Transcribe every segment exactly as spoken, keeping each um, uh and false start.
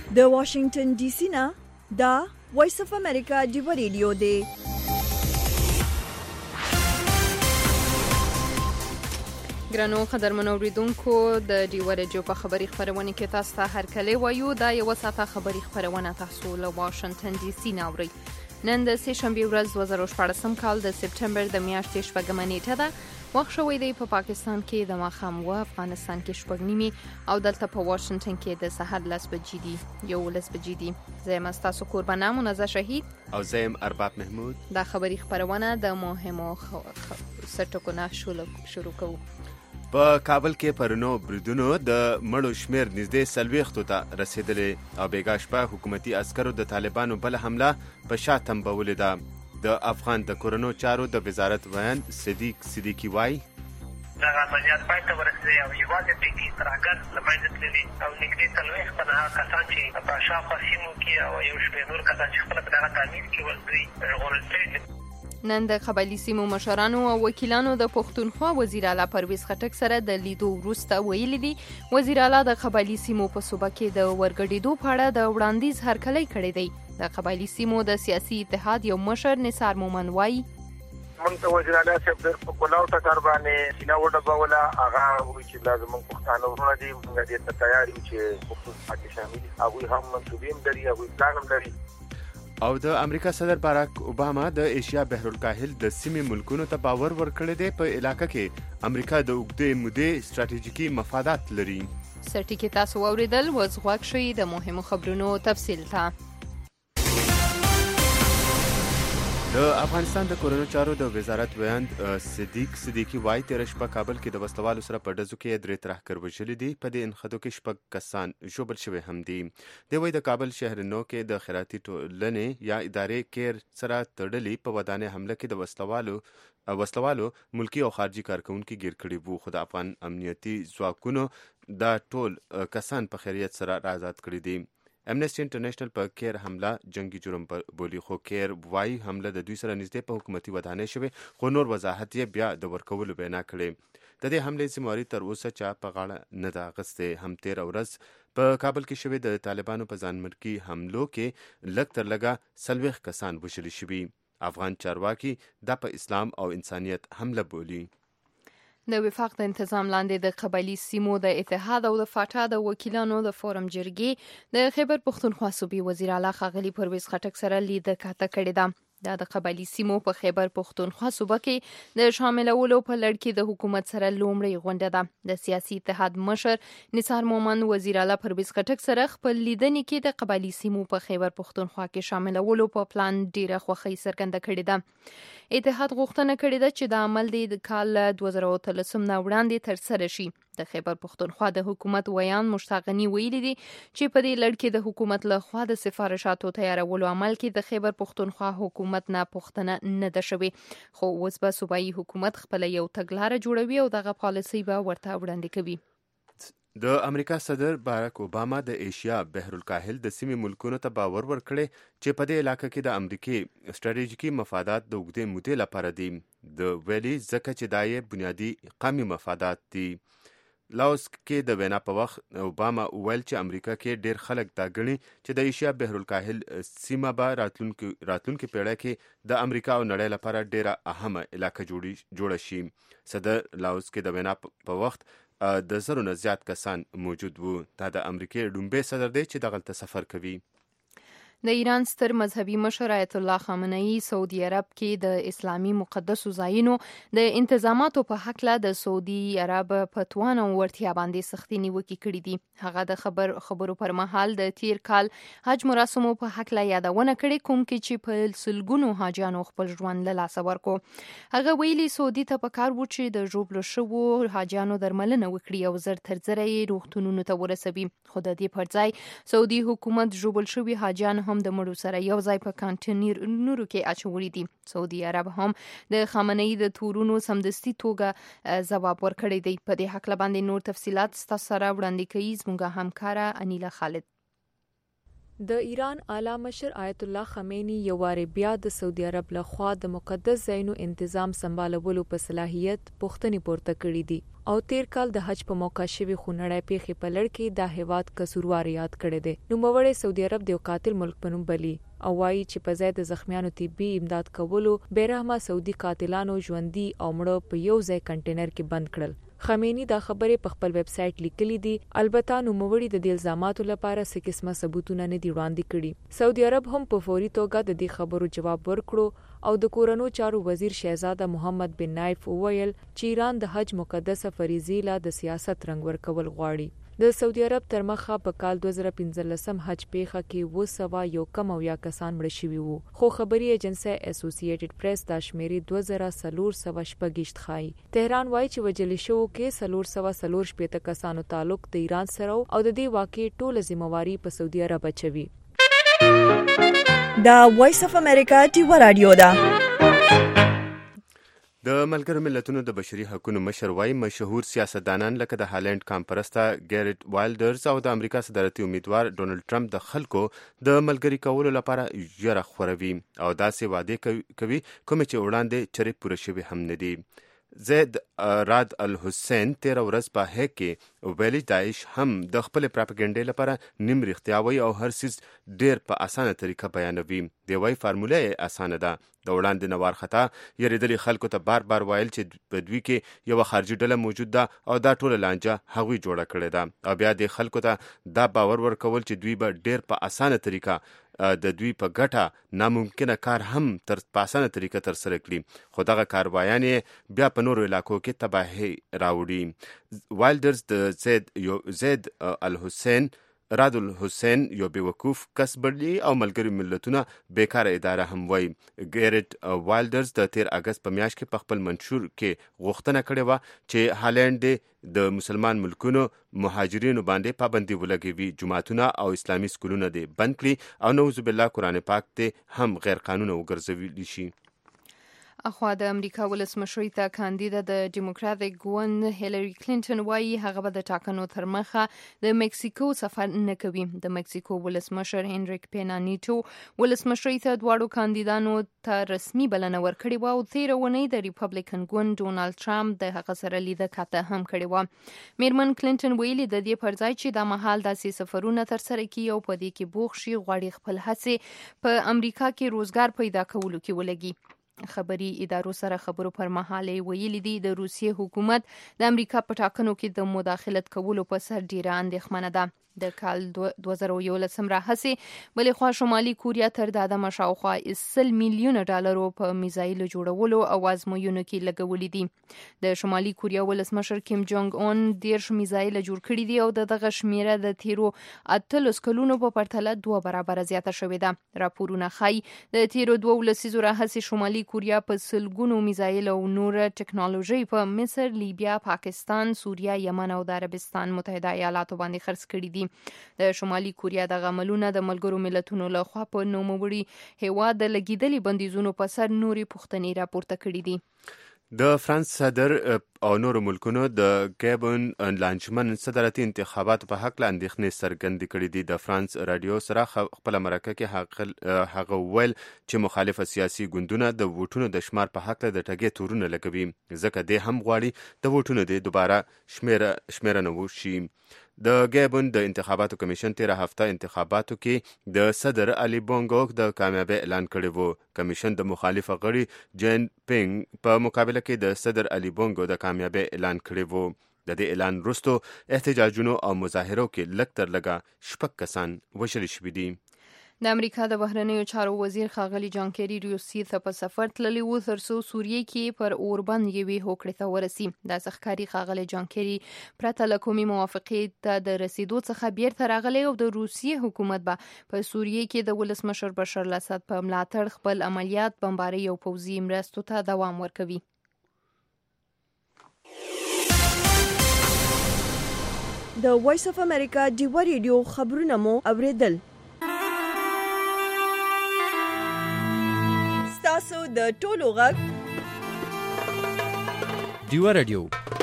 د واشنگټن ډي سي نه دا وایس اف امریکا دی ریډیو دی. ګرانو قدرمنو اوریدونکو د ډیو رادیو په خبري خبرونه کې تاسو ته هرکلی وایو. دا یو ساعته خبري خبرونه تاسو له واشنگټن ډي سي نه اورئ. نن د سه شنبه ورځ دوه زره شپږم کال د سپټمبر د میاشتې شپږمه نیټه ده. وخت شوی دی په پا پاکستان کې د ماښام و افغانستان کې شپږ نیمې او دلته په واشنگټن کې د سحر لس بجې دي یو لس بجې دي. زه یم ستاسو قربانه منزه شهید او زه یم ارباب محمود. دا خبري خبرونه د مهمو سرټکو شروع کوو. په کابل کې پرونو بریدونو د مړو شمیر نږدې څلوېښتو ته رسیدلې او بیګا شپه حکومتي عسکرو د طالبانو بل حمله په شا تنبولې ده. د افغان د کورونو چارو د وزارت ویان صدیق صدیقي وایي دغه عملیات پای ته ورسېدی او یوازې پکې ترهګر له منځه تللي او نږدې څلوېښت تنه کسان چې په شاوخوا سیمو کې او یو شمېر نور کسان چې خپله په دغه تعمیر کې ول دوی ژغورل شوي دي. نن د قبایلي سیمو مشرانو او وکیلانو د پښتونخوا وزیر اعلی پرویز خټک سره د لیدو وروسته ویلي دي وزیر اعلی د قبایلي سیمو په صوبه کې د ورګډېدو په اړه د وړاندیز هرکلی کړی دی. د قبایلي سیمو د سیاسي اتحاد یو مشر نثار مومن وایي موږ ته وزیر اعلی صاحب د کلاو ټکر باندې سینه وډبوله هغه وایي چې لازم موږ پښتانه ورونه دي موږ دې ته تیار یو چې پښتون پکې شامل دي هغوی هم منصوبین لري هغوی پلان هم لري. او د امریکا صدر باراک اوباما د ایشیا بحرالکاهل د سیمې ملکونو ته باور ورکړی دی په علاقه کې امریکا د اوږدې مودې ستراتیژیکي مفادات لري. سرټي کې تاسو واوریدل وز غوږ شئ د مهمو خبرونو تفصیل ته. د افغانستان د کورونو چارو د وزارت ویان صدیق صدیقي وایي تېره شپه کابل کې د وسلوالو سره په ډزو کې درې ترهګر وژلي دي. په دې انخدو کې شپږ کسان ژوبل شوي هم دي. دی وایي د کابل شهر نو کې د خیراتي ټولنې یا ادارې کیر سره تړلي په ودانۍ حمله کې د وسلوالو وسلوالو ملکی او خارجي کارکونکي ګیر کړي وو خو د افغان امنیتي ځواکونو دا ټول کسان په خیریت سره آزاد کړي دي. امنسټي انټرنیشنل په کیر حمله جنگي جرم بولی خو کیر وایي حمله د دوی سره نږدې په حکومتي ودانۍ شوې خو نور وضاحت یې بیا د ورکولو بینا کړي. د دې حملې ذمواري تر اوسه چا په غاړه نه ده اخیستې. هم تېره ورځ په کابل کې شوې د طالبانو په ځانمرګي حملو کې لږ تر لږه څلوېښت کسان وژلي شوي. افغان چارواکي دا په اسلام او انسانیت حمله بولي. د وفاق د تنظیم لاندې د قبایلي سیمو د اتحاد او د فاټا د وکیلانو د فورم جرګې د خیبر پښتونخوا صوبې وزیر اعلی ښاغلي پرویز خټک سره لیده کاته کړې ده. دا د قبایلي سیمو په خیبر پښتونخوا صوبه کې د شاملولو په لړ کې د حکومت سره لومړی غونډه ده. د سیاسي اتحاد مشر نثار مومن وزیر اعلی پرویز خټک سره خپل لیدنې کې د قبایلي سیمو په خیبر پښتونخوا کې شاملولو په پلان ډیره خوښي څرګنده کړې ده. اتحاد غوښتنه کړې ده چې د عمل د کال دوه زره اتلسم نه وړاندې ترسره شي. د خیبر پښتونخوا د حکومت ویان مشتاق غني ویلي دي چې په دې لړ کې د حکومت له خوا د سفارشاتو تیارولو عمل کې د خیبر پښتونخوا حکومت نه پوښتنه نه ده شوې خو اوس به صوبایي حکومت خپل یو تګلاره جوړوي او دغه پالیسي به ورته وړاندې کوي. د امریکا صدر باراک اوباما د ایشیا بحرالکاهل د سیمې ملکونو ته باور ورکړی چې په دې علاقه کې د امریکې ستراتیژیکي مفادات د اوږدې مودې لپاره دي. د ویلي ځکه چې دا یې بنیادي قومي مفادات دي. لاوس کې د وینا په وخت اوباما وویل چې امریکا کې ډیر خلک دا ګڼي چې د ایشیا بحرالکاهل سیمه به راتلونکي راتلونکي پیړۍ کې د امریکا او نړۍ لپاره ډیره اهمه علاقه جوړه شي. صدر لاوس کې د وینا په وخت د زرونه زیات کسان موجود وو. دا د امریکای لومړی صدر دی چې دغلته سفر کوي. د ایران ستر مذهبي مشر آیت الله خامنه‌ای سعودي عرب کې د اسلامي مقدسو ځایونو د انتظاماتو په حق له د سعودي عرب په توان او ورتیا باندې سختي نیوکې کړې دي. هغه د خبر خبرو پر مهال د تیر کال حج مراسمو په حق له یادونه کړې کوم کې چې په سلګونو حاجیانو خپل ژوند له لاسه ورکو. هغه ویلي سعودي ته پکار و چې د ژوبلو شوو حاجیانو درملنه وکړي او زر تر زره یې روغتونونو ته ورسوي. خو د دې پر ځای سعودي حکومت ژوبل شوي حاجیان هم د مړو سره یو ځای په کانټینرونو کې اچولي دي. سعودي عرب هم د خامنه‌ای د تورونو سمدستي توګه ځواب ورکړی دی. په دې حق باندې نور تفصيلات ستاسو سره وړاندې کوي زموږ همکاره انیلا خالد. د ایران اعلی مشر آیت الله خمینی یو واری بیا د سعودي عرب له خوا د مقدس ځایونو تنظیم سمبالولو په صلاحیت پوښتنې پورته کړې دي او تیر کال د حج په موقع شوی خونړی پیښې په لړ کې د هیواد قصوروار یاد کړی دی. نوموړی سعودي عرب د قاتل ملک په نوم بلی او وایي چې په ځای د زخمیانو طبي امداد کولو بیرحمه سعودي قاتلانو ژوندي او مړه په یو ځای کنټینر کې بند کړل. خمینی دا خبرې په خپل ویب سټ لیکلي دي. البته نوموړي د دې الزاماتو لپاره څه قسمه ثبوتونه نه دي وړاندې کړي. سعودي عرب هم په فوري توګه د دې خبرو جواب ورکړو او د کورونو چارو وزیر شهزاده محمد بن نایف وویل چې ایران د حج مقدسه فریضې له د سیاست رنګ ورکول غواړي. د سعودي عرب تر مخه په کال دوه زره پنځلسم حج پیښه کې اوه سوه یو کم اویا کسان مړه شوي وو، خو خبري ایجنسي اسوسییټډ پریس دا شمیرې دوه زره څلور سوه شپږ ښایي. تهران وایي چې وژل شوو کې څلور سوه څلور شپېته کسانو تعلق د ایران سره او د دې واقعې ټوله ذمہواري په سعودي عرب اچوي. دا وایس اف امریکا ټیوا رادیو ده. د ملګرو ملتونو د بشري حقوقو مشر وايي مشهور سیاستدانان لکه د هالند کامپرسته ګیرټ وایلډرز او د امریکا صدارتي امیدوار ډونالد ټرمپ د خلکو د ملګری کولو لپاره ژره خوروي او داسې وعده کوي کوم چې وړاندې چرې پوره شوي هم نه دي. زید راد الحسین تیر ورځ په هک کې ویلي داعش هم د خپل پروپاګاندا لپاره نیم رښتیا وایي او هر څه ډیر په اسانه طریقه بیانوي. دی وايي فارموله اسانه ده، د وړاندې نه وارخطا یریدلي خلکو ته بار بار وایل چې په دوی کې یو خارجي ډله موجود ده او دا ټوله لانجه هغوی جوړه کړې ده او بیا د خلکو ته دا باور ورکول چې دوی به ډیر په اسانه طریقه د دوی په ګټه ناممکنه کار هم تر پاسانه طریقه تر سره کړي، خو دغه کاروایانې بیا په نورو علاقو کې تباهي راوړي. وایلډرز د زید یو زید الحسین راد الحسین یو بیوقوف کس بللی او ملګری ملتونه بیکاره اداره هم وایي. ګیرټ وایلډرز د تیر اگست په میاشت کې په خپل منشور کې غوښتنه کړې وه چې هالند د مسلمان ملکونو مهاجرینو باندې پابندي ولګوي، جماعتونه او اسلامي سکولونه دې بند کړي او نعوذ بالله قرآن پاک دې هم غیر قانونه وګرځولی شي. اخوا د امریکا ولسمشرۍ ته کاندیده د ډیموکراټیک ګوند هیلری کلینټن وایي هغه به د ټاکنو تر مخه د مکسیکو سفر نه کوي. د مکسیکو ولسمشر هنریک پینا نیټو ولسمشرۍ ته دواړو کاندیدانو ته رسمي بلنه ورکړې وه او تېره اونۍ د ریپبلیکن ګوند ډونالډ ټرمپ د هغه سره لیده کاته هم کړې وه. میرمن کلینټن ویلي د دې پر ځای چې دا مهال داسې سفرونه ترسره کړي او په دې کې بوخت شي غواړي خپل هڅې په امریکا کې روزګار پیدا کولو کې ولګي. خبري ادارو سره خبرو پر مهال ویلي دي د روسیې حکومت د امریکا په ټاکنو کې د مداخلت کولو په سر ډیره اندېښمنه ده. د کال دوه زره یولسم راهیسې بلې خوا شمالي کوریا تر د عدمه شاوخوا سل میلیونه ډالرو په میزایلو جوړولو او ازموینو کې لګولي دي. د شمالي کوریا ولسمشر کیم جونګ اون دیرش میزایل جوړ کړي دي او دغه شمیره د تیرو اتلس کلونو په پرتله دوه برابره زیاته شوې ده. راپورونه ښایي د تیرو دوه لسیزو راهیسې شمالي کوریا په سلګونو میزایل او نور ټکنالوژي په مصر، لیبیا، پاکستان، سوریه، یمن او د عربستان متحده ایالاتو باندې خرڅ کړي دي. د شمالي کوریا د عملونه د ملګرو ملتونو لخوا په نوموړي هیواد د لګیدلي بندیزونو په سر نوري پوښتنې راپورته کړي دي. د فرانس صدر او نورو ملکونو د ګابون لانجمن صدارتي انتخاباتو په حق له اندېښنې څرګندې کړې دي. د فرانس رادیو سره خپل مرکه کې هغه ویل چې مخالفه سیاسي ګوندونه د ووټونو د شمار په حق له د ټګۍ تورونه لګوي، ځکه دې هم غواړي د ووټونو د دوباره شمیره شمیرنه وشي. د ګابون د انتخاباتو کمیشن تیره هفته انتخاباتو کې د صدر علي بونګو د کامیابی اعلان کړی وو. کمیشن د مخالفه غړي جین پینګ په مقابله کې د صدر علي بونګو د کامیابی اعلان کړی وو. د دې اعلان وروسته احتجاجونو او مظاهرو کې لږ تر لږه شپږ کسان وژل شوي دي. د امریکا د بهرنیو چارو وزیر ښاغلي جان کیری روسیې ته په سفر تللی و ترڅو سوریې کې پر اوربند یوې هوکړې ته ورسي. داسې ښکاري ښاغلي جان کیری پرته له کومې موافقې ته د رسیدو څخه بیرته راغلی او د روسیې حکومت به په سوریې کې د ولسمشر بشار الاسد په ملاتړ خپل عملیات، بمبارۍ او پوځي مرستو ته دوام ورکوي. د وایس اف امریکا ډیوا ریډیو خبرونه مو اوریدل. تاسو د ټولو غږ ډیوا رادیو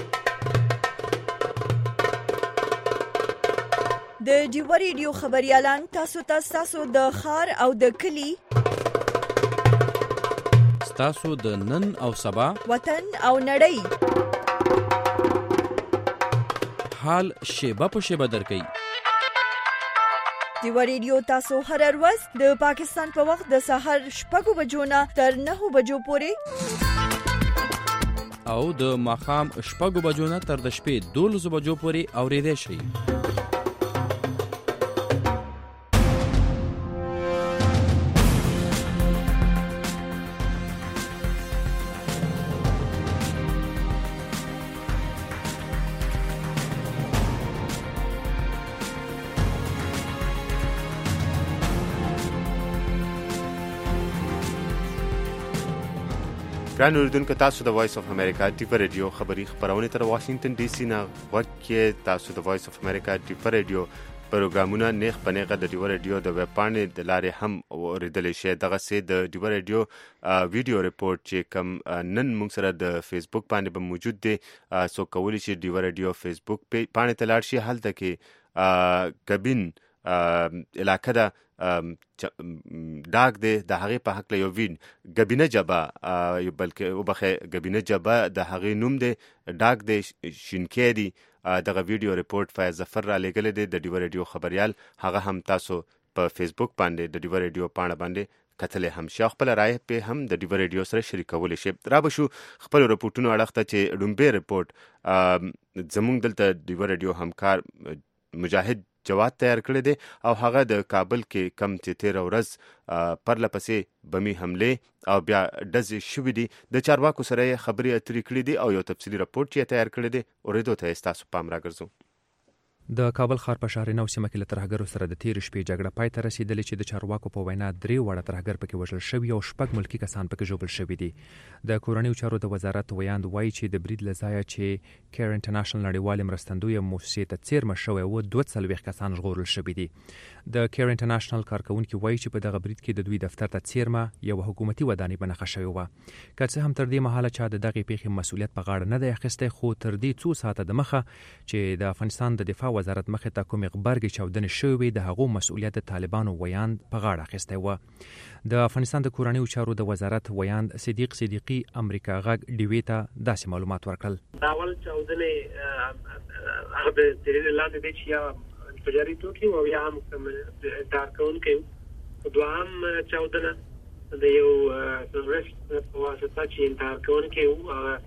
د ډیوا ریډیو خبريالان تاسو ته تاسو د خار او د کلی تاسو د نن او سبا وطن او نړۍ حال شیبه په شیبه درکوي. دیوا ریډیو تاسو هر ورځ د پاکستان په وخت د سهار شپږ بجو نه تر نهه بجو پورې او د ماښام شپږ بجو نه تر د شپې دولس بجو پورې اورېدای شئ. ګران اوریدونکو، تاسو د وایس اف امریکا ډیپر ریډیو خبری خبرونه تر واشنگټن ډي سي نه ورکې. تاسو د وایس اف امریکا ډیپر ریډیو پروګرامونه نیغ پنیغه د ډیور ریډیو د ویب پاڼې د لارې هم اوریدلی شئ. دغه سه د ډیور ریډیو ویډیو ریپورت چې کم نن موږ سره د فیسبوک باندې به موجود دی، سو کولی شي ډیور ریډیو فیسبوک باندې ته لاړ شي. هلته کې ګبین علاقه ده ډاک دی، د هغې په حق له یو وین ګبینه جبه بلکې وبخې ګبینه جبه د هغې نوم دی، ډاک دی، شینکی دی. دغه ویډیو ریپورت فیض ظفر را لېږلی دی د ډیور ریډیو خبریال. هغه هم تاسو په فیسبوک باندې د ډیور ریډیو پاڼه باندې کتلی هم شي او خپل رایه پې هم د ډیور ریډیو سره شریکولی شي. را به شو خپل رپورټونو اړخ ته چې ډومبې رپورټ زموږ دلته ډیور ریډیو همکار مجاهد جواد تیار کړی دی او هغه د کابل کې کم چې تیره ورځ پرله پسې بمي حملې او بیا ډزې شوي دي، د چارواکو سره یې خبرې اترې کړي دي او یو تفصیلي رپورټ چې یې تیار کړی دی، اورېدو ته یې ستاسو پام راګرځو. د کابل ښار په شهر نو سیمه کې له ترهګرو سره د تېرې شپې جګړه پای ته رسېدلې چې د چارواکو په وینا درې واړه ترهګر پکې وژل شوي او شپږ ملکي کسان پکې ژوبل شوي دي. د کورنیو چارو د وزارت ویاند وایي چې د برید له ځایه چې کیر انټرنیشنل نړیوالې مرستندویه موسسې ته څیرمه شوی و، دوه څلوېښت کسان ژغورل شوي دي. د کیر انټرنیشنل کارکونکي وایي چې په دغه برید کې د دوی دفتر ته څیرمه یو حکومتي ودانۍ بنښه شوې وه. که څه هم تر دې مهاله چا د دغې پیښې مسؤلیت په غاړه نه دی اخیستی، خو تر دې څو ساعته د مخه چې د افغانستان د دفاع وزارت مخې ته کومې غبرګې چاودنې شوې وې، د هغو مسؤلیت د طالبانو ویاند په غاړه اخیستی و. د افغانستان د کورنیو چارو د وزارت ویاند صدیق صدیقي امریکا غږ ډیوې ته داسې معلومات ورکړل. اول چاودنې هغه د تیرې لاندې دی چې یا انفجاري توکي او یا هم کارکونکي، دوهم چاودنه د یو تروریست په واسطه چې کارکونکي او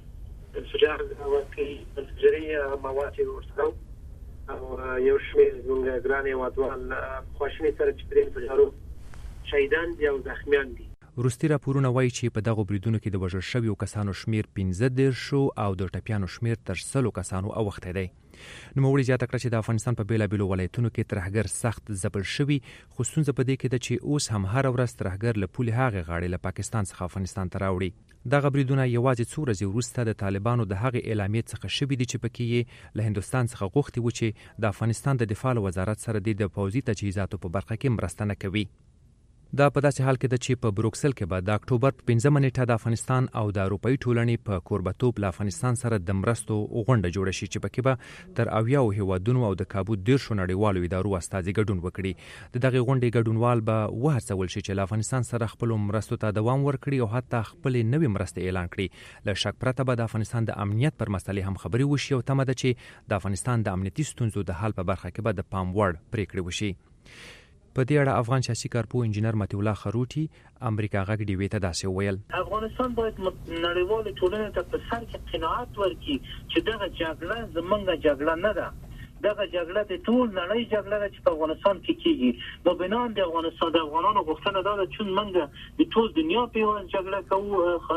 انفجار ورکړي انفجاري مواد ورسره او یو شمېر زموږ ګران هېوادوال خواشیني سره چې پرې انفجارو شهیدان دي او زخمیان دي. وروستي راپورونه وایي چې په دغو بریدونو کې د وژل شویو کسانو شمیر پنځه دېرش او د ټپیانو شمیر تر سلو کسانو اوښتی دی. نوموړي زیاته کړه چې د افغانستان په بېلابېلو ولایتونو کې ترهګر سخت ځپل شوي، خو ستونزه په دې کې ده چې اوس هم هره ورځ ترهګر له پولې هغې غاړې له پاکستان څخه افغانستان ته راوړي. دغه بریدونه یوازې څو ورځې وروسته د طالبانو د هغې اعلامیې څخه شوي دي چې پکې یې له هندوستان څخه غوښتي و چې د افغانستان د دفاع له وزارت سره د پوځي تجهیزاتو په برخه کې مرسته نه کوي. دا په داسې حال کې ده چې په بروکسل کې به د اکتوبر په پنځمه نیټه د افغانستان او د اروپایي ټولنې په کوربتوب له افغانستان سره د مرستو غونډه جوړه شي چې پکې به تر اویاو هیوادونو او د کابو دیرشو نړیوالو ادارو استازي ګډون وکړي. د دغې غونډې ګډونوال به وهڅول شي چې له افغانستان سره خپلو مرستو ته دوام ورکړي او حتی خپلې نوې مرستې اعلان کړي. له شک پرته به د افغانستان د امنیت پر مسلې هم خبرې وشي او تمه ده چې د افغانستان د امنیتي ستونزو د حل په برخه کې به د پام وړ پریکړې وشي. په دې اړه افغان سیاسي کارپوه انجینر مطیع الله خروټي امریکا غږ ډیوې ته داسې وویل: افغانستان باید نړیوالې ټولنې ته په سر کې قناعت ورکړي چې دغه جګړه زموږ جګړه نه ده، دغه جګړه د ټول نړۍ جګړه ده چې په افغانستان کې کیږي. نو بنان د افغانستان د افغانانو غوښتنه دا ده چې موږ د ټول دنیا په یوه جګړه کوو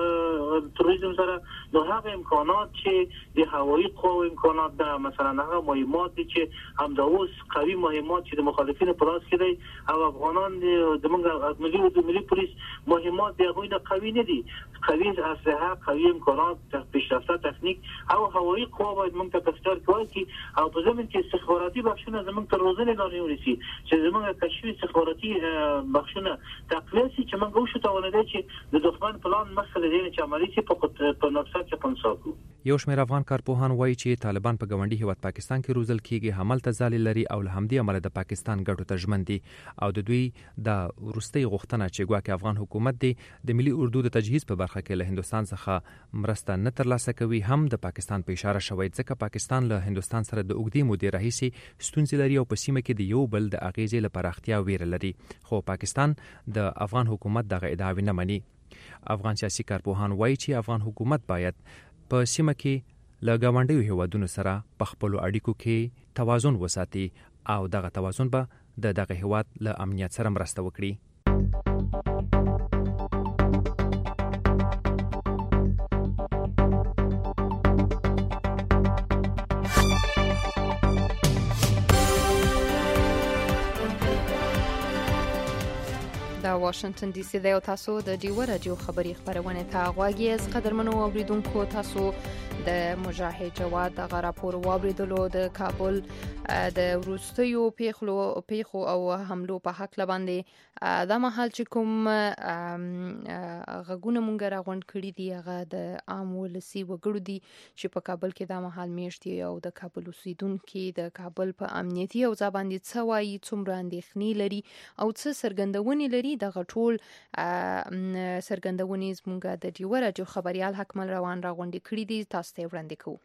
تروریزم سره، نو هغه امکانات چې د هوایي قواو امکانات ده، مثلا هغه مهمات دي چې همدا اوس قوي مهمات چې د مخالفینو په لاس کې دی او افغانان زموږ ملي او د ملي پولیس مهمات د هغوی نه قوي نه دي، قوي اسلحه، قوي امکانات، پیشرفته تخنیک او هوایي قوا باید موږ ته په اختیار کې ورکړي او په ضمن چې استخباراتي بخشونه زموږ تر روزنې لاندې ونیسي چې زموږ کشفي استخباراتي بخشونه تقویه شي چې موږ وشو توانیدای چې د دښمن پلان مخه له دې چې عملي شي په په نقصان کې پنځاکو. یو شمېر افغان کارپوهان وایي چې طالبان په ګاونډي هیواد پاکستان کې روزل کیږي، هملته ځالې لري او له همدې امله د پاکستان ګټو ته ژمن دي او د دوی د وروستۍ غوښتنه چې ګواکې افغان حکومت دی د ملي اردو د تجهیز په برخه کې له هندوستان څخه مرسته نه ترلاسه کوي هم د پاکستان په اشاره شوی، ځکه پاکستان له هندوستان سره د اوږدې مودې راهیسې ستونزې لري او په سیمه کې د یو بل د اغیزې له پراختیا ویره لري، خو پاکستان د افغان حکومت دغه ادعاوې نه مني. افغان سیاسي کارپوهان وایي چې افغان حکومت باید په سیمه کې له ګاونډیو هیوادونو سره په خپلو اړیکو کې توازن وساتي او دغه توازن به د دغه هیواد له امنیت سره مرسته وکړي. دا واشنگټن ډي سي دی او تاسو د ډیو رادیو خبري خبرونه ته غواړئ. از قدرمنو اوریدونکو تاسو د مجاهد جواد د راپور واوریدلو د کابل د وروستیو پیښلو پیښو او حملو په حق لباندې دا مهال چې کوم غږونه مونږ راغونډ کړي دي هغه د عام ولسي وګړو دي چې په کابل کې دا مهال میشتي او د کابل اوسیدونکو د کابل په امنیتي او ځباندې څه وایي، څومره اندېښنې لري او څه سرګندونې لري. دغه ټول سرګندونې زموږ د ډیو رادیو خبريال حکمل روان راغونډې کړي دي، تاسو ته وړاندې کوو.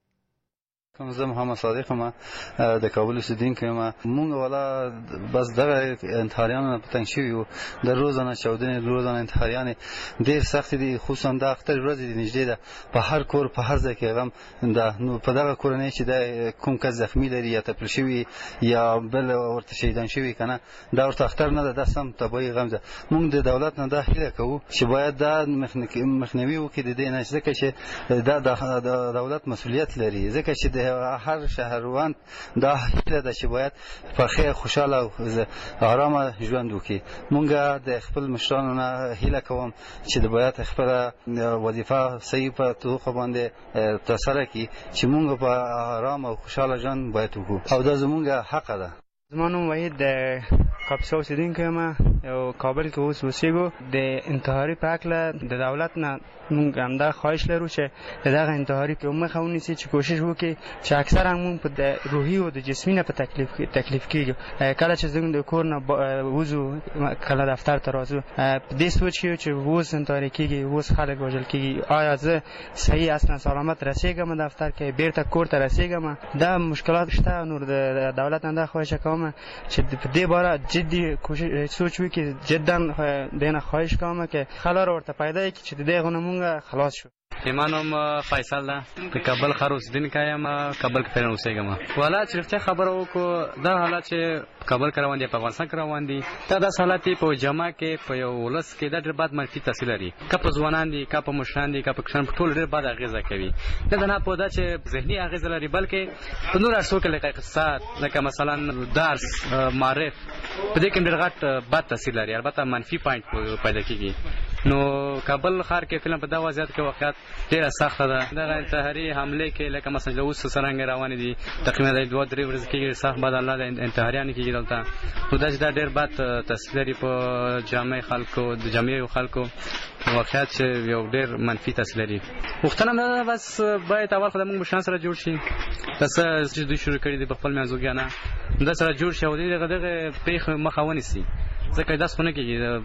کوم زه محمد صادق ما د کابل اوسیدونکی ما مونږ ولا بس دغه انتحاریان پتنګ شوي وو د روزانه چاودنې د روزانه انتحاریان ډېر سخت دي، خصوصا د اختر ورځ دي نږدې ده په هر کور په هر ځای کې غم ده. نو په دغه کورنۍ چې د کوم کس زخمی لري یا تپل شوي یا بل ورته شهیدان شوي که نه دا ورته اختر نه ده، دا سم تباهي غم ده. مونږ د دولت نه دا هیله کوو چې باید دا مخنیوي وکړي د دې نه، ځکه چې دا د دولت مسؤلیت لري، ځکه چې د هر شهروند دا هیله ده چې باید په خیر خوشاله او آرامه ژوند وکړي. مونږ د خپل مشرانو نه هیله کوم چې د باید خپل وظیفه صحیح په توګه باندې ترسره کړي چې مونږ په آرام او خوشاله ژوند باید وکړو او دا زمونږ حق ده. زما نوم وحید د کاپیسا اوسیدونکی یم او کابل کې اوس اوسېږو. د انتحاري په هکله د دولت نه موږ همدا خواهش لرو چې د دغه انتحاري په مخه ونیسي، چې کوشش وکړي چې اکثره موږ په د روحي او د جسمي نه په تکلیف تکلیف کېږو. کله چې زموږ د کور نه وځو کله دفتر ته راځو په دې سوچ کې چې اوس انتحاري کېږي، اوس خلک وژل کېږي، آیا زه صحیح اصلا سلامت رسېږم دفتر کې بیرته کور ته رسېږم؟ دا مشکلات شته. نور د دولت نه دا خواهش کوم چې په دې باره جدي کوشش سوچ وکړي، جدا دینه خواهش کوم که خلار ورته پیدا کړي چې د دې غو مونږ خلاص شو. ایمانم فیصل ده د کابل ښار اوسیدونکی یم، کابل کې پرې اوسېږم. والا چې رښتیا خبره وکړو دا حالات چې کابل کې روان دي په افغانستان کې روان دي دا داسې حالات دي په جامع کې په یو ولس کې دا ډېر بد منفي تاثیر لري، که په ځوانان دي که په مشران دي که په کشران، په ټول ډېر بد اغېزه کوي. نه نه په دا چې ذهني اغېزه لري بلکې په نور اړخو کې لکه اقتصاد، لکه مثلا درس، معرف، په دې کې ډېر غټ بد تاثیر لري، البته منفي پوینټ پیدا کېږي. نو کابل ښار کې فلم په دا وضعیت کې واقعیت ډېره سخته ده. دغه انتحاري حملې کې لکه مثلا اوس څرنګه روانې دي تقریبا د دوه درې ورځې کېږي سخت بد الله د انتحاریانو کېږي دلته. نو دا چې دا ډېر بد تاثیر لري په جامع خلکو د جامعي خلکو واقعیت چې یو ډېر منفي تاثیر لري. غوښتنه مې ده بس باید اول خو د موږ مشران سره جوړ شي، دا څه چې دوی شروع کړي دي په خپل منځوګیانه دا سره جوړ شي او دغه دغه پیښې مخه ونیسي، ځکه داسې خو نه کېږي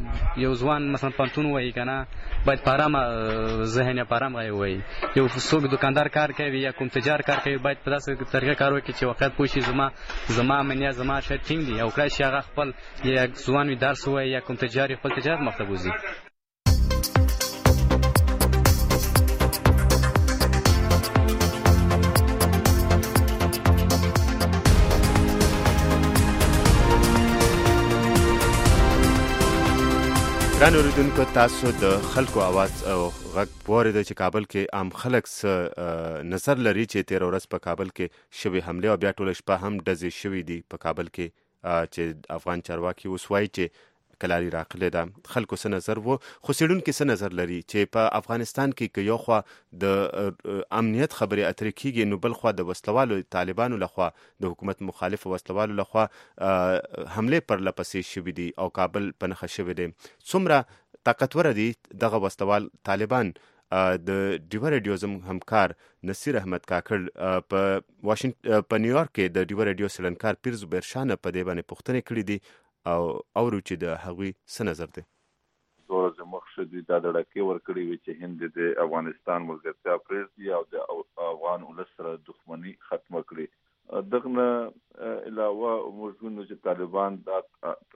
یو ځوان مثلا پانتون وایي که نه باید په ارامه ذهن یا په ارام غږ ووایي. یو څوک دکاندار کار کوي یا کوم تجار کار کوي باید په داسې طریقه کار وکړي چې واقعیت پوه شي زما زما امنیت زما شاید ټینګ دي او کله چې هغه خپل یا ځوان وي درس ووایي یا کوم تجار خپل تجارت مخ ته بوځي. ګران اوریدونکو تاسو د خلکو आवाज او غږ واورید چې کابل کې عام خلک څه نظر لري چې تیر ورځ په کابل کې شوې حمله او بیا ټول شپه هم ډزې شوې دي په کابل کې چې افغان چارواکي اوس وایي چې کلاري راغلې ده. خلکو څه نظر وو خو څېړونکي څه نظر لري چې په افغانستان کې که یو خوا د امنیت خبرې اترې کېږي نو بل خوا د وسلوالو طالبانو لخوا د حکومت مخالف وسلوالو لخوا حملې پرله پسې شوي دي او کابل په نښه شوی دی. څومره طاقتوره دي دغه وسلوال طالبان؟ د ډیوه رادیو زموږ همکار نصیر احمد کاکړ په واشنګټن په نیویارک کې د ډیوه رادیو څېړنکار پیر زبیر شاه نه په دې باندې پوښتنې کړې دي او اورو چې د هغوی څه نظر دی. دوه ورځې مخکې دوی دا دړکې ورکړې وې چې هند د افغانستان ملګرتیا پرېږدي او د افغان ولس سره دښمني ختمه کړي. دغه نه علاوه موږ وینو چې طالبان دا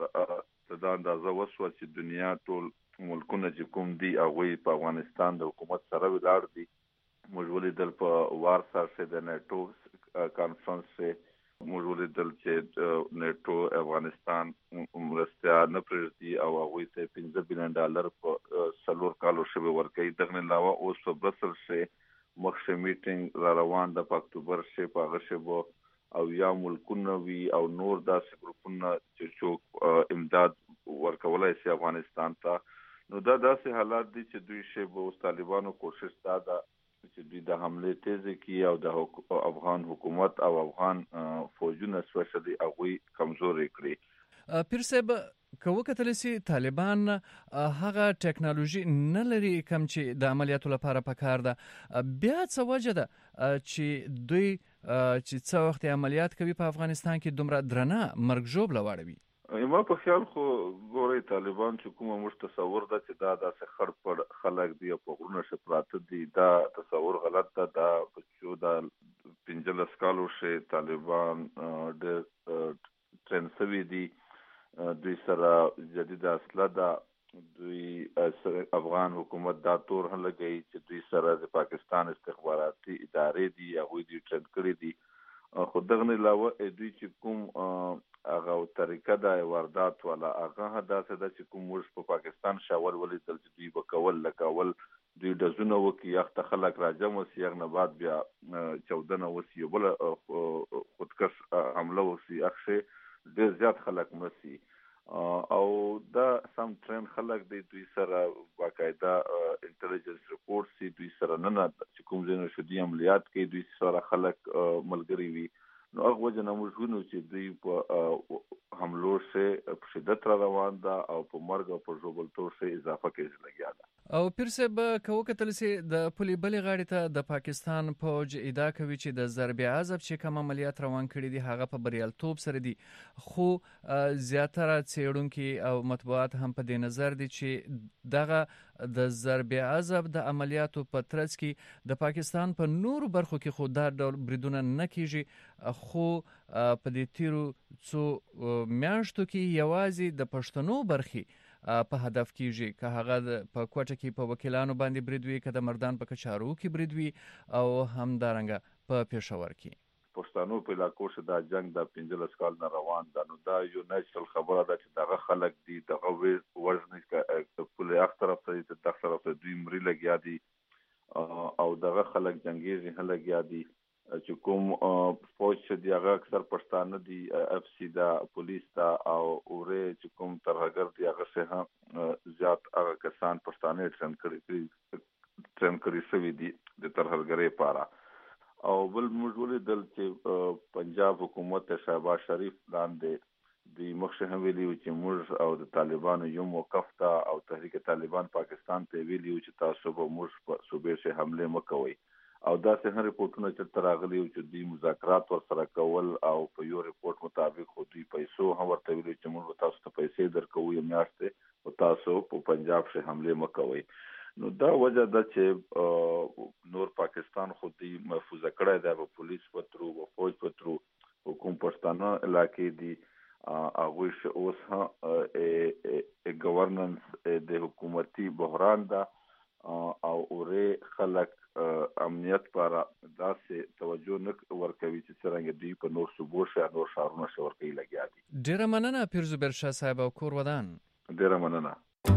دا اندازه وسوه چې دنیا ټول ملکونه چې کوم دي هغوی په افغانستان د حکومت سره ولاړ دي. موږ ولیدل په وارسا کې د نیټو کانفرنس کې موږ ولیدل چې نیټو افغانستان مرستیا نه پرېږدي او هغوی ته پنځه بلین ډالر په څلور کالو شوی ورکوي. دغه علاوه اوس په برسل کې مخکې میټینګ را روان ده په اکتوبر کې په هغه کې به او یا ملکونه وي او نور داسې ګروپونه چې څوک امداد ورکولی شي افغانستان ته. نو دا داسې حالات دي چې دوی شی به اوس طالبانو کوشش دا ده چې دوی د حملې تیزې کړي او د افغان حکومت او افغان فوجونه سپیشلی هغوی کمزوري کړي. پیر صاحب که وکتلی سي طالبان هغه ټکنالوژي نه لري کوم چې د عملیاتو لپاره پکار ده، بیا څه وجه ده چې دوی چې څه وخت عملیات کوي په افغانستان کې دومره درنه مرګ ژوبله واړوي؟ ما په خیال خو ګورئ طالبان چې کومه موږ تصور ده چې دا داسې خړ پړ خلک دي او په غرونه ښه پراته دي، دا تصور غلط ده. دا په دا پنځلس کالو ښې طالبان ډېر ټرین شوي دي، دوی سره جدید اسلحه ده، دوی افغان حکومت دا تور هم لګوي چې دوی سره د پاکستان استخباراتي ادارې دي هغوی دوی ټرین کړي دي. خو دغه نه علاوه دوی چې کوم هغه طریقه ده واردات والا هغه داسې ده چې کوم موږ په پاکستان شاول ولیدل چې دوی به کول لکه اول دوی ډزونه وکړي یخته خلک راجمع سي هغه نه بعد بیا چاودنه وسي یو بله خودکش حمله وسي هغه ډېر زیات خلک مړه سي او دا سم ټرین خلک دی دوی سره باقاعده انټلیجنس رپورټ سي دوی سره نه نه چې کوم ځای نه شدي عملیات کوي دوی سره خلک ملګري وي. نو هغه وجه نه موږ وینو چې دوی په حملو ښې په شدت را روان ده او په مرګ او په ژوبلتوب ښې اضافه کېږي لګیا ده. او پیر صاحب که وکتل سي د پلې بلې غاړې ته د پاکستان فوج ادعا کوي چې د ضرب عذاب چې کوم عملیات روان کړي دي هغه په بریالیتوب سره دي، خو زیاتره څېړونکي او مطبوعات هم په دې نظر دي چې دغه د ضرب عذاب د عملیاتو په ترڅ کې د پاکستان په نورو برخو کې خو دا ډول بریدونه نه کیږي، خو په دې تیرو څو میاشتو کې یوازې د پښتنو برخې په هدف کیږي، که هغه په کوټه کې په وکیلانو باندې برید وي، که د مردان په کچارو کې برید وي او همدارنګه په پېښور کې. پښتنو په علاقو کې دا جنگ د پنځلس کال نه روان ده. نو دا یو نېشنل خبره ده چې دغه خلک دي دغه ورزنی په هغه طرف ته د دغه طرف ته دوی مري لګیا دي او دغه خلک جنگیږي هم لګیا دي چې کوم فوج چې دی هغه اکثر پښتانه دي، اف سی دا پولیس دا او اورې چې کوم ترهګر دی هغه څه هم زیات هغه کسان پښتانه ټرین کړي ټرین کړي شوي دي د ترهګرۍ لپاره. او بل موږ ولیدل چې پنجاب حکومت شهباز شریف لاندې دوی مخکې هم ویلي وو چې موږ او د طالبانو یو موقف ده او تحریک طالبان پاکستان ته ویلي وو چې تاسو به موږ په صوبې کې حمله مه کوئ او داسې هم رپورټونه چې راغلي وو چې دوی مذاکرات ورسره کول او په یو رپورټ مطابق خو دوی پیسو هم ورته ویلي چې موږ تاسو ته پیسې درکوو یو میاشتې او تاسو په پنجاب کې حمله مه کوئ. نو دا وجه ده چې نور پاکستان خو دوی محفوظه کړی دی په پولیس په ترو او فوج په ترو حکوم پښتانه علاقې دي هغوی ښه اوس هم ګورننس د حکومتي بحران ده او اورې خلک امنیت لپاره داسې توجه نه ورکوي چې څرنګه دوی په نور صوبو ښه نور ښارونه ښه ورکوي لګیا دي. ډېره مننه پیر زبیر شاه صاحب او کور ودان. ډېره مننه.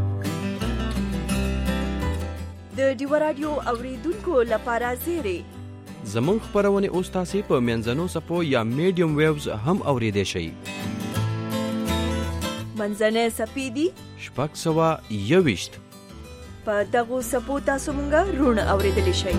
د ډیوه رادیو اوریدونکو لپاره زیری زموږ خبرونه اوس تاسو په منځنو سپو یا میډیم ویوز هم اوریدئ شئ. منځنۍ څپې دي شپږ سوه یوویشت. په دغو څپو تاسو مونږ روڼ اورېدلی شئ.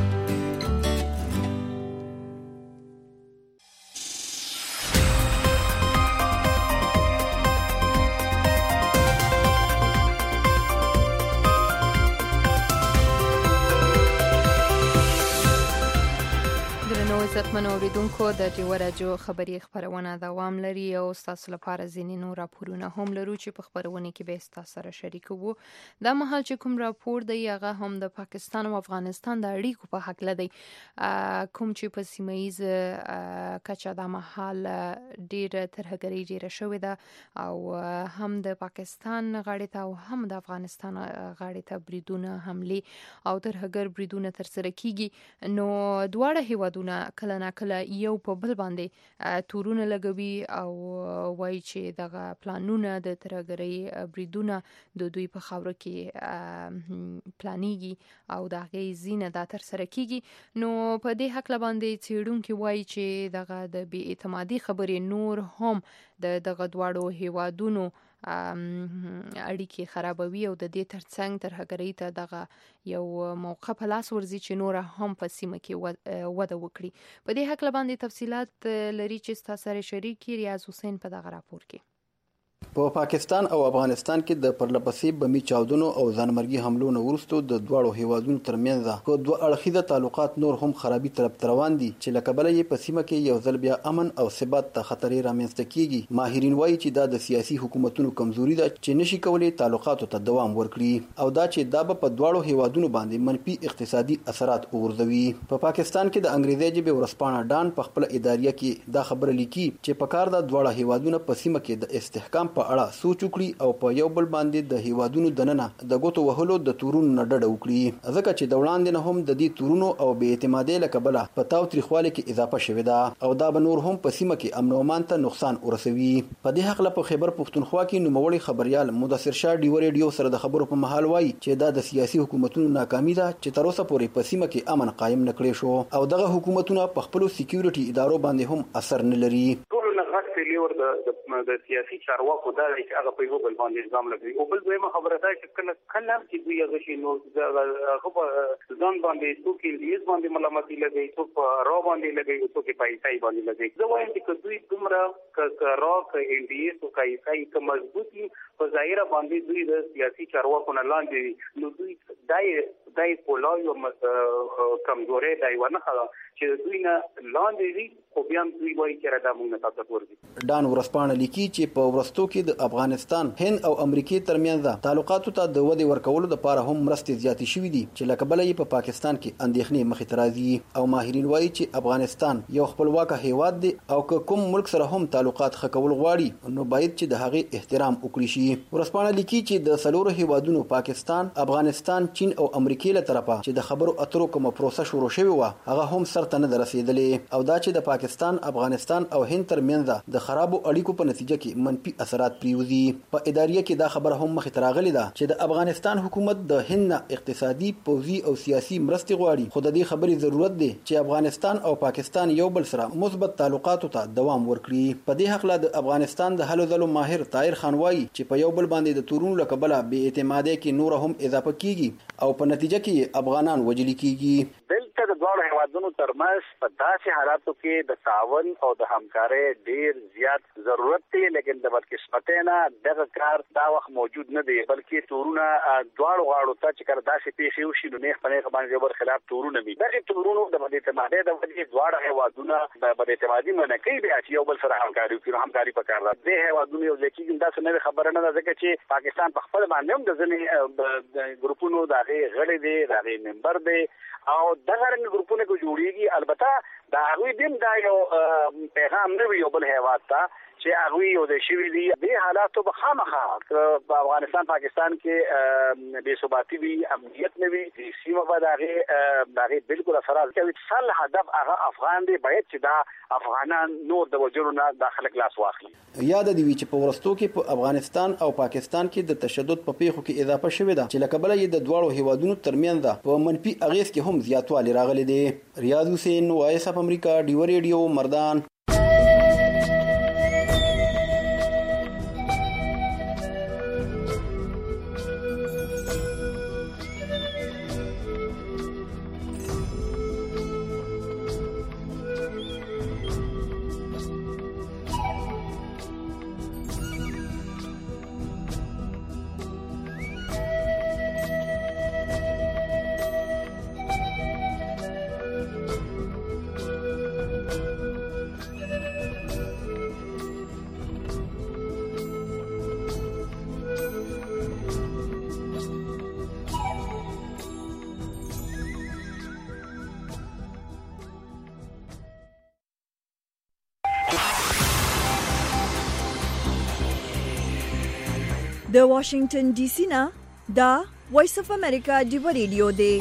عزتمن اوریدونکو د ډیو راډیو خبري خبرونه دوام لري او تاسو لپاره ځینې نور راپورونه هم لرو چې په خبرونه کې به تاسو سره شریکو. دا مهال چې کوم راپور دی هغه هم د پاکستان او افغانستان د اړیکو په حق لدی، کوم چې په سیمایز کچا د مهال ډیر ترهګری ډیره شوې ده او هم د پاکستان غاړې ته او هم د افغانستان غاړې ته بریدونه حمله او ترهګر بریدونه ترسره کیږي. نو دواړه هیوادونه کله نه کله یو په بل باندې تورونه لګوي او وایي چې دغه پلانونه د ترهګرۍ بریدونه د دوی په خاوره کې پلانېږي او د هغې ځینه دا ترسره کیږي. نو په دې هکله باندې څېړونکي وایي چې دغه د بې اعتمادي خبرې نور هم د دغه دواړو هیوادونو اړیکې خرابوي او د دې ترڅنګ ترهګرۍ ته دغه یو موقع په لاس ورځي چې نور هم په سیمه کې وده وکړي. په دې هکله باندې تفصيلات لري چې تاسو سره شریک کړي ریاض حسین په دغه راپور کې. په پاکستان او افغانستان کې د پرلپسې بمي چاودنو او ځانمرګي حملو نه وروسته د دواړو هیوادونو ترمنځ په دوه اړخیزه تعلقات نور هم خرابي طرف روان دي چې لکه بل یې په سیمه کې یو ځل بیا امن او ثبات ته خطر رامنځته کیږي. ماهرین وایي چې دا د سیاسي حکومتونو کمزوري ده چې نشي کولای تعلقاتو ته دوام ورکړي او دا چې دا په دواړو هیوادونو باندې منفي اقتصادي اثرات وګرځوي. په پاکستان کې د انګریزي ژبې ورسپانه ډان په خپل اداریه کې دا خبره لیکي چې په کار د دواړو هیوادونو په سیمه کې د استحکام په اړه سوچ وکړي او په یو بل باندې د هیوادونو دننه د ګوتو وهلو د تورونو نه ډډه وکړي، ځکه چې د وړاندې نه هم د دې تورونو او بې اعتمادۍ له کبله په تاو تریخوالي کې اضافه شوې ده او دا به نور هم په سیمه کې امن او امان ته نقصان ورسوي. په دې حق له په خیبر پښتونخوا کې نوموړی خبريال مدثر شاه ډیو ریډیو سره د خبرو په محل وایي چې دا د سیاسي حکومتونو ناکامي ده چې تر اوسه پورې په سیمه کې امن قائم نکړي شو او دغه حکومتونه په خپل سکیورټي ادارو باندې هم اثر نه لري. فیلور د د سیاسي چارواکو دا چې هغه په یو بل باندې نظام لګوي او بل دویمه خبره ده چې کله کله چې دوی هغه شي نو هغه په ځان باندې څوک انډیز باندې ملامتي لګوي، څوک په را باندې لګوي، څوک په ایسای باندې لګوي. زه وایم چې دوی دومره ک را ک انډیز او ک ایسای ک مضبوطي په ظاهر باندې دوی د سیاسي چارواکو نه لاندې نو دوی دای دای پولای او کمزوري دای ونه خلا چې دوی نه لاندې دي خو بیا دوی وایي چې را د موږ تاسو ورګي. ډان ورسپانه لیکي چې په ورستو کې د افغانستان، هند او امریکای ترمنځ تعلقاتو ته د ودی ورکولو لپاره هم مرستې زیاتې شوې دي چې لکه بل یې په پاکستان کې اندېښنې مخې ته راځي او ماهرین وایي چې افغانستان یو خپلواک هیواد دی او که کوم ملک سره هم تعلقات ښه کول غواړي نو باید چې د هغې احترام وکړي شي. ورسپانه لیکي چې د څلورو هیوادونو پاکستان، افغانستان، چین او امریکای له طرفه چې د خبرو اترو کومه پروسه شروع شوې وه هغه هم سرته نه رسیدلې او دا چې د پاکستان، افغانستان او هند ترمنځ د خرابو اړیکو په نتیجه کې منفي اثرات پریوزي. په اداریه کې دا خبره هم مخې ته راغلې ده چې د افغانستان حکومت د هند نه اقتصادي، پوځي او سیاسي مرستې غواړي، خو د دې خبرې ضرورت دی چې افغانستان او پاکستان یو بل سره مثبت تعلقاتو ته دوام ورکړي. په دې حق له د افغانستان د هلو ځلو ماهر طاهر خان وایي چې په یو بل باندې د تورونو له کبله بې اعتمادۍ کې نور هم اضافه کیږي او په نتیجه کې افغانان وجلي کیږي. دلته د دواړو هیوادونو ترمنځ په داسې حالاتو کې د تعاون او د همکارۍ ډیر زیات ضرورت دی، لیکن د بدقسمتۍ نه دغه کار دا وخت موجود نه دی، بلکې تورونه دواړو غاړو ته چې کله داسې پیښې وشي نو نیغ په نیغ باندې یو بل خلاف تورونه وي. دغې تورونو د بد اعتمادۍ د وجې دواړه هیوادونه د بد اعتمادي منع کوي بیا چې یو بل سره همکاري وکړي. همکاري پکار ده. دې هیوادونو یو ځای کېږي داسې نوې خبره نه ده، ځکه چې پاکستان په خپل باندې هم د ځینې ګروپونو د هغې غړی دی، د هغې ممبر دی او دغه رنګ ګروپونه کې جوړیږي. البته د هغوی دیم دا یو پیغام نه وي یو بل هیواد ته چې هغوی یو ځای شوي دي. دې حالاتو به خامخا په افغانستان پاکستان کې بې ثباتي وي، امنیت نه وي، سیمه به د هغې د هغې بالکل اثرات کوي. سل هدف هغه افغان دی، باید چې دا افغانان نور د وجرو نه دا خلک لاس واخلي. یاد دی وی چې په ورستو کې په افغانستان او پاکستان کې د تشدد په پیښو کې اضافه شوې ده چې لکه بل یې د دواړو هیوادونو ترمنځ په منفي اغیز کې هم زیاتوالی راغلی دی. ریاض حسین، وایس اف امریکا، ډیو ریډیو، مردان. د واشنگټن ډي سي نه دا وایس اف امریکا دی ریډیو دی.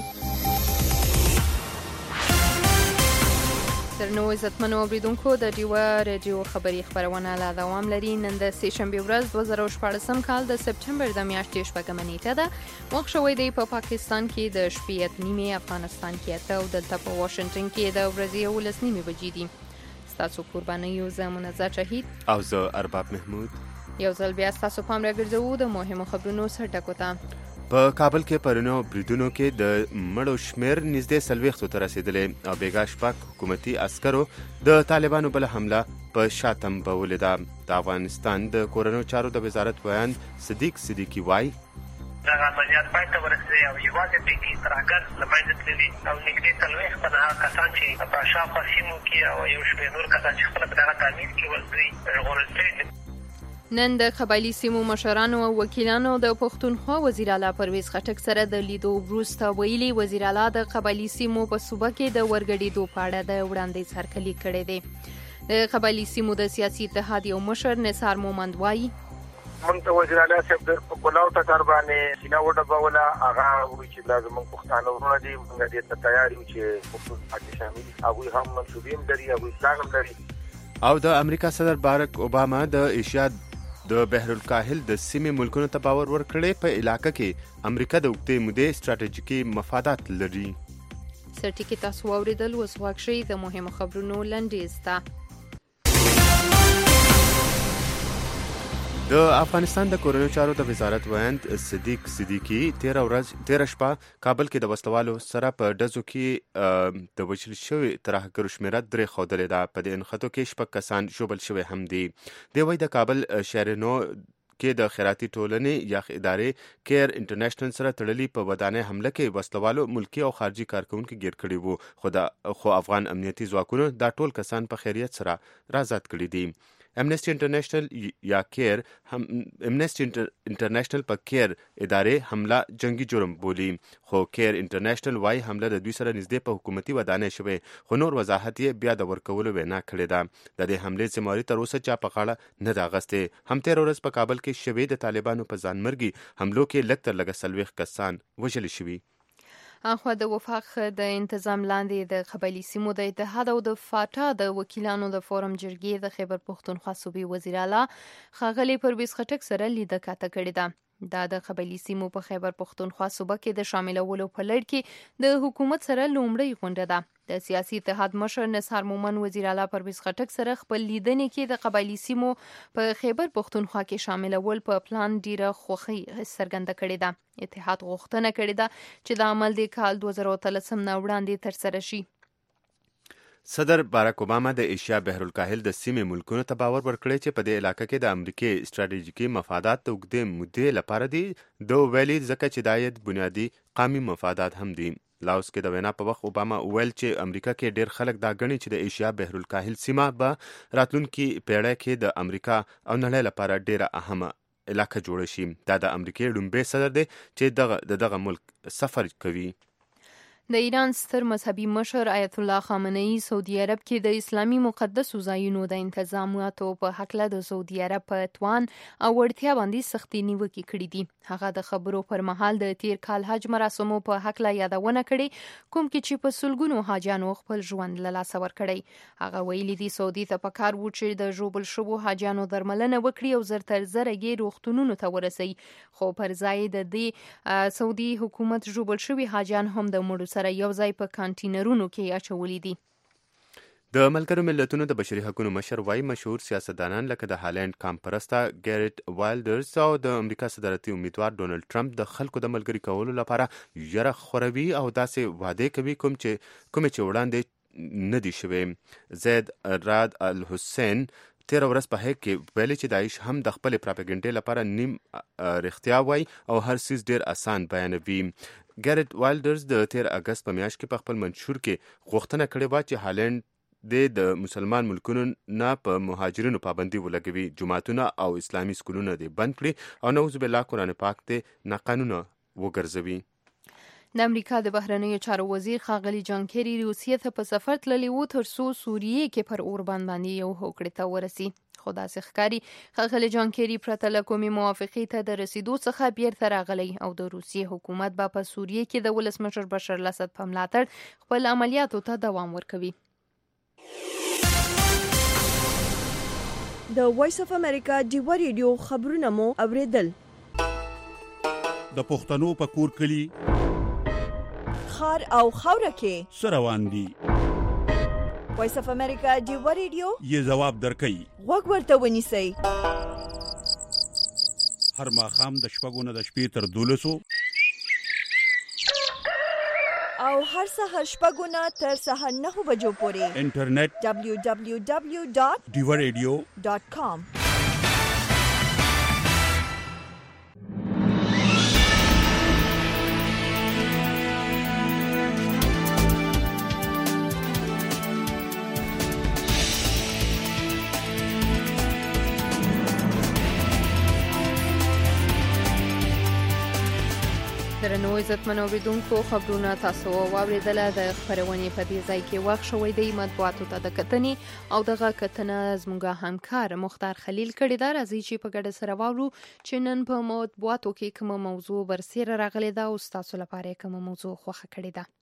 درنو عزتمنو اوریدونکو د ډیوا ریډیو خبری خبرونه لا دوام لري. نن د سه شنبه ورځ دوه زره شپږم کال د سپټمبر د میاشتې شپږمه نیټه ده. وخت شوی دی په پاکستان کې د شپې اته نیمه، افغانستان کې اته او دلته په واشنگټن کې د ورځې یولس نیمه بجې دي. ستاسو قرباني یو زمونه چاهید او زه ارباب محمود. یو ځل بیا ستاسو پام راګرځوو د مهمو خبرونو سر ټکو ته. په کابل کې پرونو بریدونو کې د مړو شمیر نږدې څلوېښتو ته رسیدلې او بیګا شپږ حکومتي عسکرو د طالبانو بل حمله په شاتم بولې ده. د افغانستان د کورنیو چارو د وزارت ویان صدیق صدیقي وایي دغه عملیات پای ته ورسېدی او یوازې پکې ترهګر له منځه تللي او نږدې څلوېښت تنه کسان چې په شاوخوا سیمو کې او یو شمېر نور کسان چې خپله په دغه تعمیر کې ول دوی ژغورل شوي دي. نن د قبایلي سیمو مشرانو او وکیلانو د پښتونخوا وزیر اعلی پرویز خټک سره د لیدو وروسته ویلي وزیر اعلی د قبایلي سیمو په صوبه کې د ورګډېدو په اړه د وړاندیز هرکلی کړی دی. د قبایلي سیمو د سیاسي اتحاد یو مشر نثار مومند وایي موږ ته وزیر اعلی صاحب د کلاو ټکر باندې سینه وډبوله، هغه وایي چې لازم موږ پښتانه ورونه دي، موږ دې ته تیار یو چې پښتون پکې شامل دي. هغوی هم منصوبې هم لري، هغوی پلان هم لري. او د امریکا صدر باراک اوباما د ایشیا د بحرالکاهل د سیمې ملکونو ته باور ورکړی په علاقه کې امریکا د اوږدې مودې ستراتیژیکي مفادات لري. سرټیکي تاسو واوریدل، اوس وخت شي د مهمو خبرونو لنډیز ته. د افغانستان د کورنیو چارو د وزارت ویاند صدیق صدیقي تیره ورځ تیره شپه کابل کې د وسلوالو سره په ډزو کې د وژل شوي ترهګرو شمیره درې ښودلې ده. په دې انخطو کې شپږ کسان ژوبل شوي هم دي. دی وایي د کابل شهرنو کې د خیراتي ټولنې یا ادارې کیر انټرنیشنل سره تړلي په ودانۍ حمله کې وسلوالو ملکی او خارجي کارکونکو ګیر کړي وو، خو د خو افغان امنیتي ځواکونو دا ټول کسان په خیریت سره رازاد کړي دي. امنیسټي انټرنیشنل یا کیر هم امنیسټي انټرنیشنل په کیر ادارې حمله جنگي جرم بولي، خو کیر انټرنیشنل وايي حمله د دوی سره نږدې په حکومتي ودانۍ شوې، خو نور وضاحت یې بیا د ورکولو وینا کړې ده. د دې حملې ذمہواري تر اوسه چا په غاړه نه ده اخیستې. هم تېره ورځ په کابل کې شوې د طالبانو په ځانمرګي حملو کې لږ تر لږه څلوېښت کسان وژل شوي. اخوا د وفاق د انتظام لاندې د قبایلي سیمو د اتحاد او د فاټا د وکیلانو د فورم جرګې د خیبر پښتونخوا صوبې وزیر اعلی ښاغلي پرویز خټک سره لیده کاته کړې ده. دا د قبایلي سیمو په خیبر پښتونخوا صوبه کې د شاملولو په لړ کې د حکومت سره لومړی غونډه ده. د سیاسي اتحاد مشر نثار مومند وزیر اعلی پرویز خټک سره خپل لیدنې کې د قبایلي سیمو په خیبر پښتونخوا کې شاملول په پلان ډیره خوښي څرګنده کړې ده. اتحاد غوښتنه کړې ده چې د عمل د کال دوه زره اتلسم نه وړاندې ترسره شي. صدر باراک اوباما د ایشیا بحرالکاهل د سیمې ملکونو ته باور ورکړی چې په دې علاقه کې د امریکای ستراتیژیکي مفادات د اوږدې مودې لپاره دي. د ویلي ځکه چې دا بنیادي قومي مفادات هم دي. لاوس کې د وینا په وخت اوباما وویل چې امریکا کې ډیر خلک دا ګڼي چې د ایشیا بحرالکاهل سیمه به راتلونکي پیړۍ کې د امریکا او نړۍ لپاره ډیره اهمه علاقه جوړه شي. دا د امریکای لومړی صدر دی چې دغه د دغه ملک سفر کوي. د ایران ستر مذهبي مشر آیت الله خامنه‌ای سعودي عرب کې د اسلامي مقدسو ځایونو د انتظاماتو په حقله د سعودي عرب په توان او وړتیا باندې سختي نیوکې کړې دي. هغه د خبرو پر مهال د تیر کال حج مراسمو په حقله یادونه کړې، کوم کې چې په سلګونو حاجیانو خپل ژوند له لاسه ورکړی. هغه ویلي دي سعودي ته پکار وو چې د ژوبل شوو حاجیانو درملنه وکړي او زر تر زره یې روغتونونو ته ورسوي، خو پر ځای د دې سعودي حکومت ژوبل شوي حاجیان هم د مړو سره یو ځای په کانټینرونو کې اچولي دي. د ملګرو ملتونو د بشري حقوقو مشر وايي مشهور سیاستدانان لکه د هالند کامپرستا ګریټ وایلډرز او د امریکا صدارتي امیدوار ډونالد ټرمپ د خلکو د ملګري کولو لپاره یره خوروي او داسې وعده کوي کوم چې کوم چې وړاندې نه دي شوي. زید راد الحسین تیر ورځ په هک کې ویلي چې داعش هم د خپل پروپاګاندا لپاره نیم رښتیا وای او هر څه ډیر اسان بیانوي. ګریټ وایلډرز د تیر اگست په میاشت کې په خپل منشور کې غوښتنه کړې و چې هالند د مسلمان ملکونو نه په مهاجرینو پابندي ولګوي، جماعتونه او اسلامي سکولونه دې بند کړي او نعوذ بالله قرآن پاک دې ناقانونه وګرځوي. د امریکا د بهرنیو چارو وزیر ښاغلي جان کیری روسیې ته په سفر تللی و تر څو سوریې کې پر اوربند باندې یو هوکړې ته ورسي. خو داسې ښکاري ښاغلي جان کیری پرته له کومې موافقې ته د رسیدو څخه بیرته راغلی او د روسیې حکومت به په سوریې کې د ولسمشر بشار الاسد په ملاتړ خپل عملیاتو ته دوام ورکوي. د وایس اف امریکا ډیوا ریډیو خبرونه مو اوریدل. د پښتنو په کور کلی خار او خاوره کې سروان دي. وایس اف امریکا ډیوا ریډیو یې جواب درکړي. وګ ورته ونیسئ. هر ماښام د شپږو نه د شپې تر دولسو او هر سهار شپږو نه تر سهار نهو بجو پورې انټرنیټ دبلیو دبلیو دبلیو ډاٹ ډیوا ریډیو ډاٹ کام. درنو عزتمن اوریدونکو خبرونه تاسو واوریدله. د خبرونې په دې ځای کې وخت شوی دی مطبوعاتو ته د کتنې او دغه کتنه زموږ همکار مختار خلیل کړې ده. راځي چې په ګډه سره واورو چې نن په مطبوعاتو کې کومه موضوع برسېره راغلې ده او ستاسو لپاره کومه موضوع خوښه کړې ده.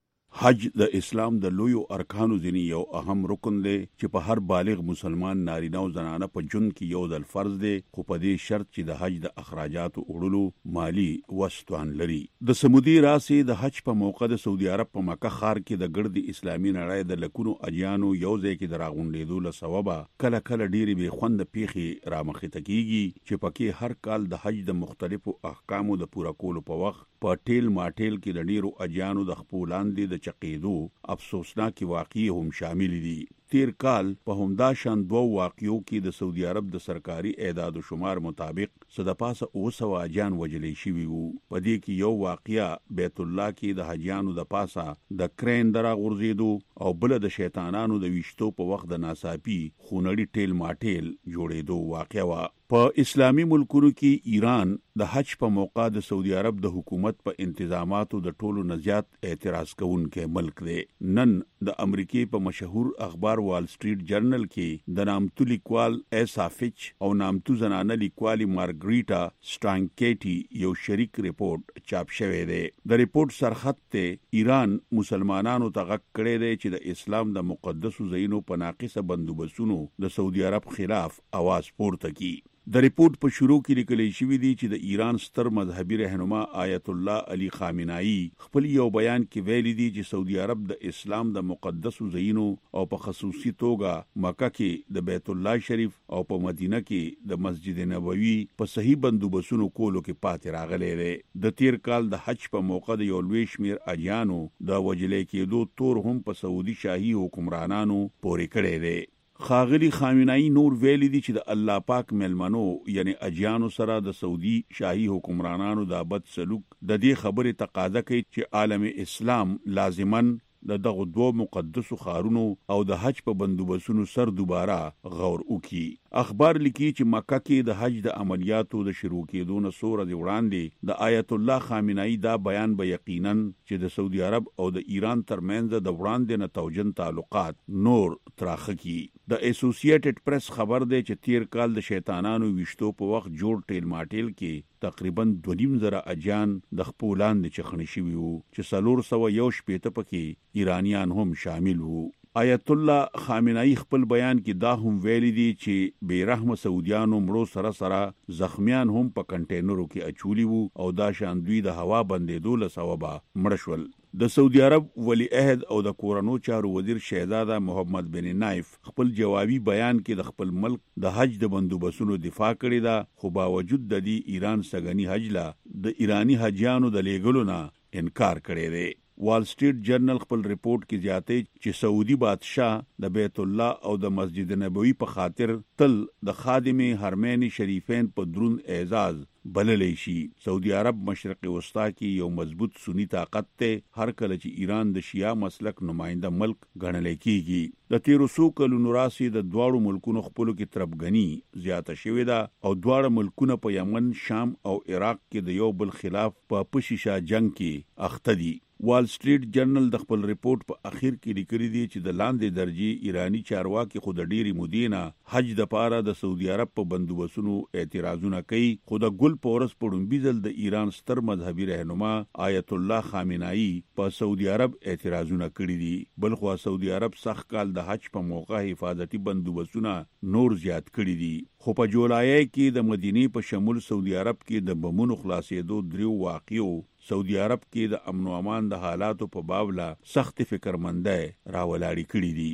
حج د اسلام د لویو ارکانو ځینې یو اهم رکن دی چې په هر بالغ مسلمان نارینه او زنانه په ژوند کې یو ځل فرض دی، خو په دې شرط چې د حج د اخراجاتو وړلو مالی وسطوان لري. د سمودي راسي د حج په موقع د سعودي عرب په مکه ښار کې د ګرد اسلامي نړۍ د لکونو اجیانو یو ځای کې د راغونډېدو له سببه کله کله ډېرې بې خونده پیښې رامخې ته کیږي چې پکې هر کال د حج د مختلفو احکامو د پوره کولو په وخت په ټیل ماټیل کې د ډیرو اجیانو د خپولاندې د چقیدو افسوسناک واقعي هم شامل دي. تیر کال په همدا شان دوه واقعو کې د سعودي عرب د سرکاري اعداد و شمار مطابق څه د پاسه اوه سوه حاجیان وژلې شوي وو. په دې کې یو واقعه بیت الله کې د حاجیانو د پاسه د کرین د راغورځېدو او بله د شیطانانو د ویشتو په وخت د ناڅاپي خونړي ټیل ماټیل جوړېدو واقعه وه. په اسلامي ملکونو کې ایران د حج په موقع د سعودي عرب د حکومت په انتظاماتو د ټولو نه زیات اعتراض کوونکی ملک دی. نن د امریکې په مشهور اخبار وال سټریټ جرنل کې د نامتو لیکوال ایسا فچ او نامتو زنانه لیکوالي مارګریټا سټانکېټي یو شریک ریپورت چاپ شوی دی. د ریپورت سرخط ته ایران مسلمانانو ته غږ کړی دی چې د اسلام د مقدسو ځایونو په ناقصه بندوبستونو د سعودي عرب خلاف आवाज پورته کړي. د ریپورت په شروع کې لیکل شوی دی چې د ایران ستر مذهبي رهنما آیت الله علي خامنه‌ای خپل یو بیان کې ویلي دی چې سعودي عرب د اسلام د مقدسو ځایونو او په خصوصي توګه مکه کې د بیت الله شریف او په مدینه کې د مسجد نبوي په صحیح بندوبستونو کولو کې پاتې راغلی دی. د تیر کال د حج په موقع د یو لوی شمیر اجیانو د وجلې کېدو تور هم په سعودي شاهي حکمرانانو پورې کړی دی. خاغلی خامنه‌ای نور ویلي دي چې د الله پاک ملمنو یعنی اجیانو سره د سعودي شاهي حکمرانانو د بد سلوک د دې خبرې تقاضا کوي چې عالم اسلام لازماً د دغه دوه مقدسو خارونو او د حج په بندوبستونو سر دوباره غور وکړي. اخبار لیکي چې مکه کې د حج د عملیاتو د شروع کېدو نه څو ورځې وړاندې د آیت الله خامنه‌ای دا بیان به یقیناً چې د سعودي عرب او د ایران ترمنځ د وړاندې نه توجن تعلقات نور تراخه کړي. د اسوسییټډ پریس خبر دی چې تیر کال د شیطانانو ویشتو په وخت جوړ ټیل ماټیل کې تقریبا دوه نیم زره اجیان د خپولاندې چخنې شوي وو چې څلور سوه یو شپېته پکې ایرانیان هم شامل وو. آیت الله خامنه‌ای خپل بیان کې دا هم ویلي دي چې بې رحمه سعودیانو مړو سره سره زخمیان هم په کنټینرو کې اچولي وو او دا شان دوی د هوا بندېدو له سببه مړه شول. د سعودي عرب ولی عہد او د کورنو چارو وزیر شهزاده محمد بن نایف خپل جوابي بیان کې د خپل ملک د حج د بندوبستونو دفاع کړې ده، خو باوجود د دې ایران سګنی حج لا د ایرانی حجیانو د لیږلو نه انکار کړی دی. وال سټریټ جرنل خپل ریپورت کې زیاتې چې سعودي بادشاه د بیت الله او د مسجد نبوي په خاطر تل د خادم حرمین شریفین په درون اعزاز بللی شي. سعودي عرب مشرق وسطا کې یو مضبوط سنی طاقت ته هر کله چې ایران د شیعه مسلک نماینده ملک ګڼل کېږي. د تیرو څو کلونو راسي د دواړو ملکونو خپلو کې تربګنی زیاته شوې ده او دواړه ملکونه په یمن، شام او عراق کې د یو بل خلاف په پشیشا جنگ کې اخته دي. وال سټریټ جرنل د خپل ریپورت په اخر کې لیکلي دي چې د لاندې درجه ایرانی چارواکي خود ډيري مدینه حج د پاره د سعودي عرب په بندوبستونو اعتراضونه کوي. خود ګل پورس پړم بيزل د ایران ستر مذهبي رهنما آیت الله خامنه‌ای په سعودي عرب اعتراضونه کړي دي. بلخو سعودي عرب سخت کال د حج په موقع حفاظتي بندوبستونه نور زیات کړي دي. خو په جولای کې د مدینه په شمول سعودي عرب کې د بمونو خلاصېدو دریو واقعو سعودي عرب کې د امن او امان د حالاتو په باب لا سخت فکرمندۍ راولاړې کړې دي.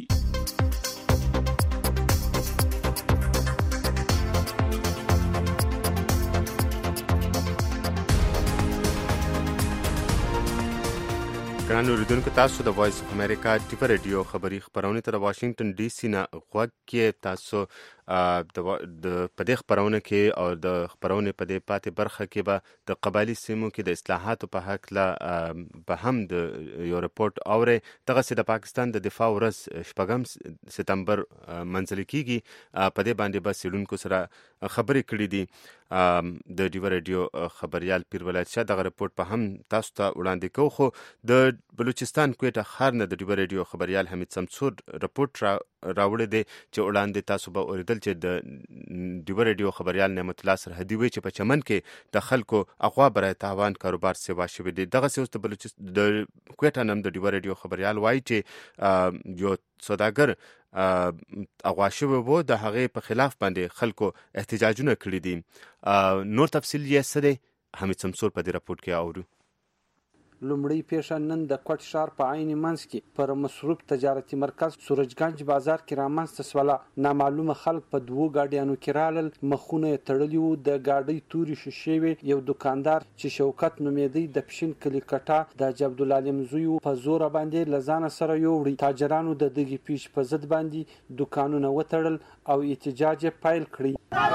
ګران اوریدونکو، تاسو د وایس اف امریکا ټیپ رادیو خبری خبرونه ته د واشنگټن ډي سي نه غوږ کې تاسو د پدې خبرونه کې او د خبرونه په دې پاتې برخه کې به د قبایلی سیمو کې د اصلاحاتو په حق لا به هم د یو رپورت اوري. دغه سي د پاکستان د دفاع ورځ شپږم سپتمبر منځل کېږي. په دې باندې به سیلونکو سره خبرې کړې دي. د ډیو رادیو خبريال پیر ولایت شاه دغه رپورت په هم تاسو ته وړاندې کوو. خو د بلوچستان کوټه خار نه د ډیو رادیو خبريال حمید سمسور رپورت را راوړی دی چې وړاندې تاسو به اوریدل چې د ډیو رادیو خبريال نعمت الله سرحدي وی چې په چمن کې د خلکو اخوا برای تاوان کاروبار سیوا شوی دی. دغه سوس د بلوچستان د کوټه نم د ډیو رادیو خبريال وایي چې یو سوداګر اغوا شوی وو، د هغه په خلاف باندې خلکو احتجاجونه کړی دي. نور تفصیل یې څه دی حمید سمسور په دې رپورت کې اورو. لومړی پیښه نن د کوټ ښار په عین منځ کې پر مصروف تجارتي مرکز سورجګنج بازار کې رامنځته سوله. نامعلومه خلک په دوو ګاډیانو کې رالل، مخونه یې تړلي وو. د ګاډۍ تورې شیشې وې. یو دکاندار چې شوکت نومېدی د پښین کلي کټه د حاجي عبدالعلیم زوی په زور باندې له ځانه سره یووړی. تاجرانو د دغې پیښې په ضد باندې دکانونه وتړل او احتجاج یې پیل کړی.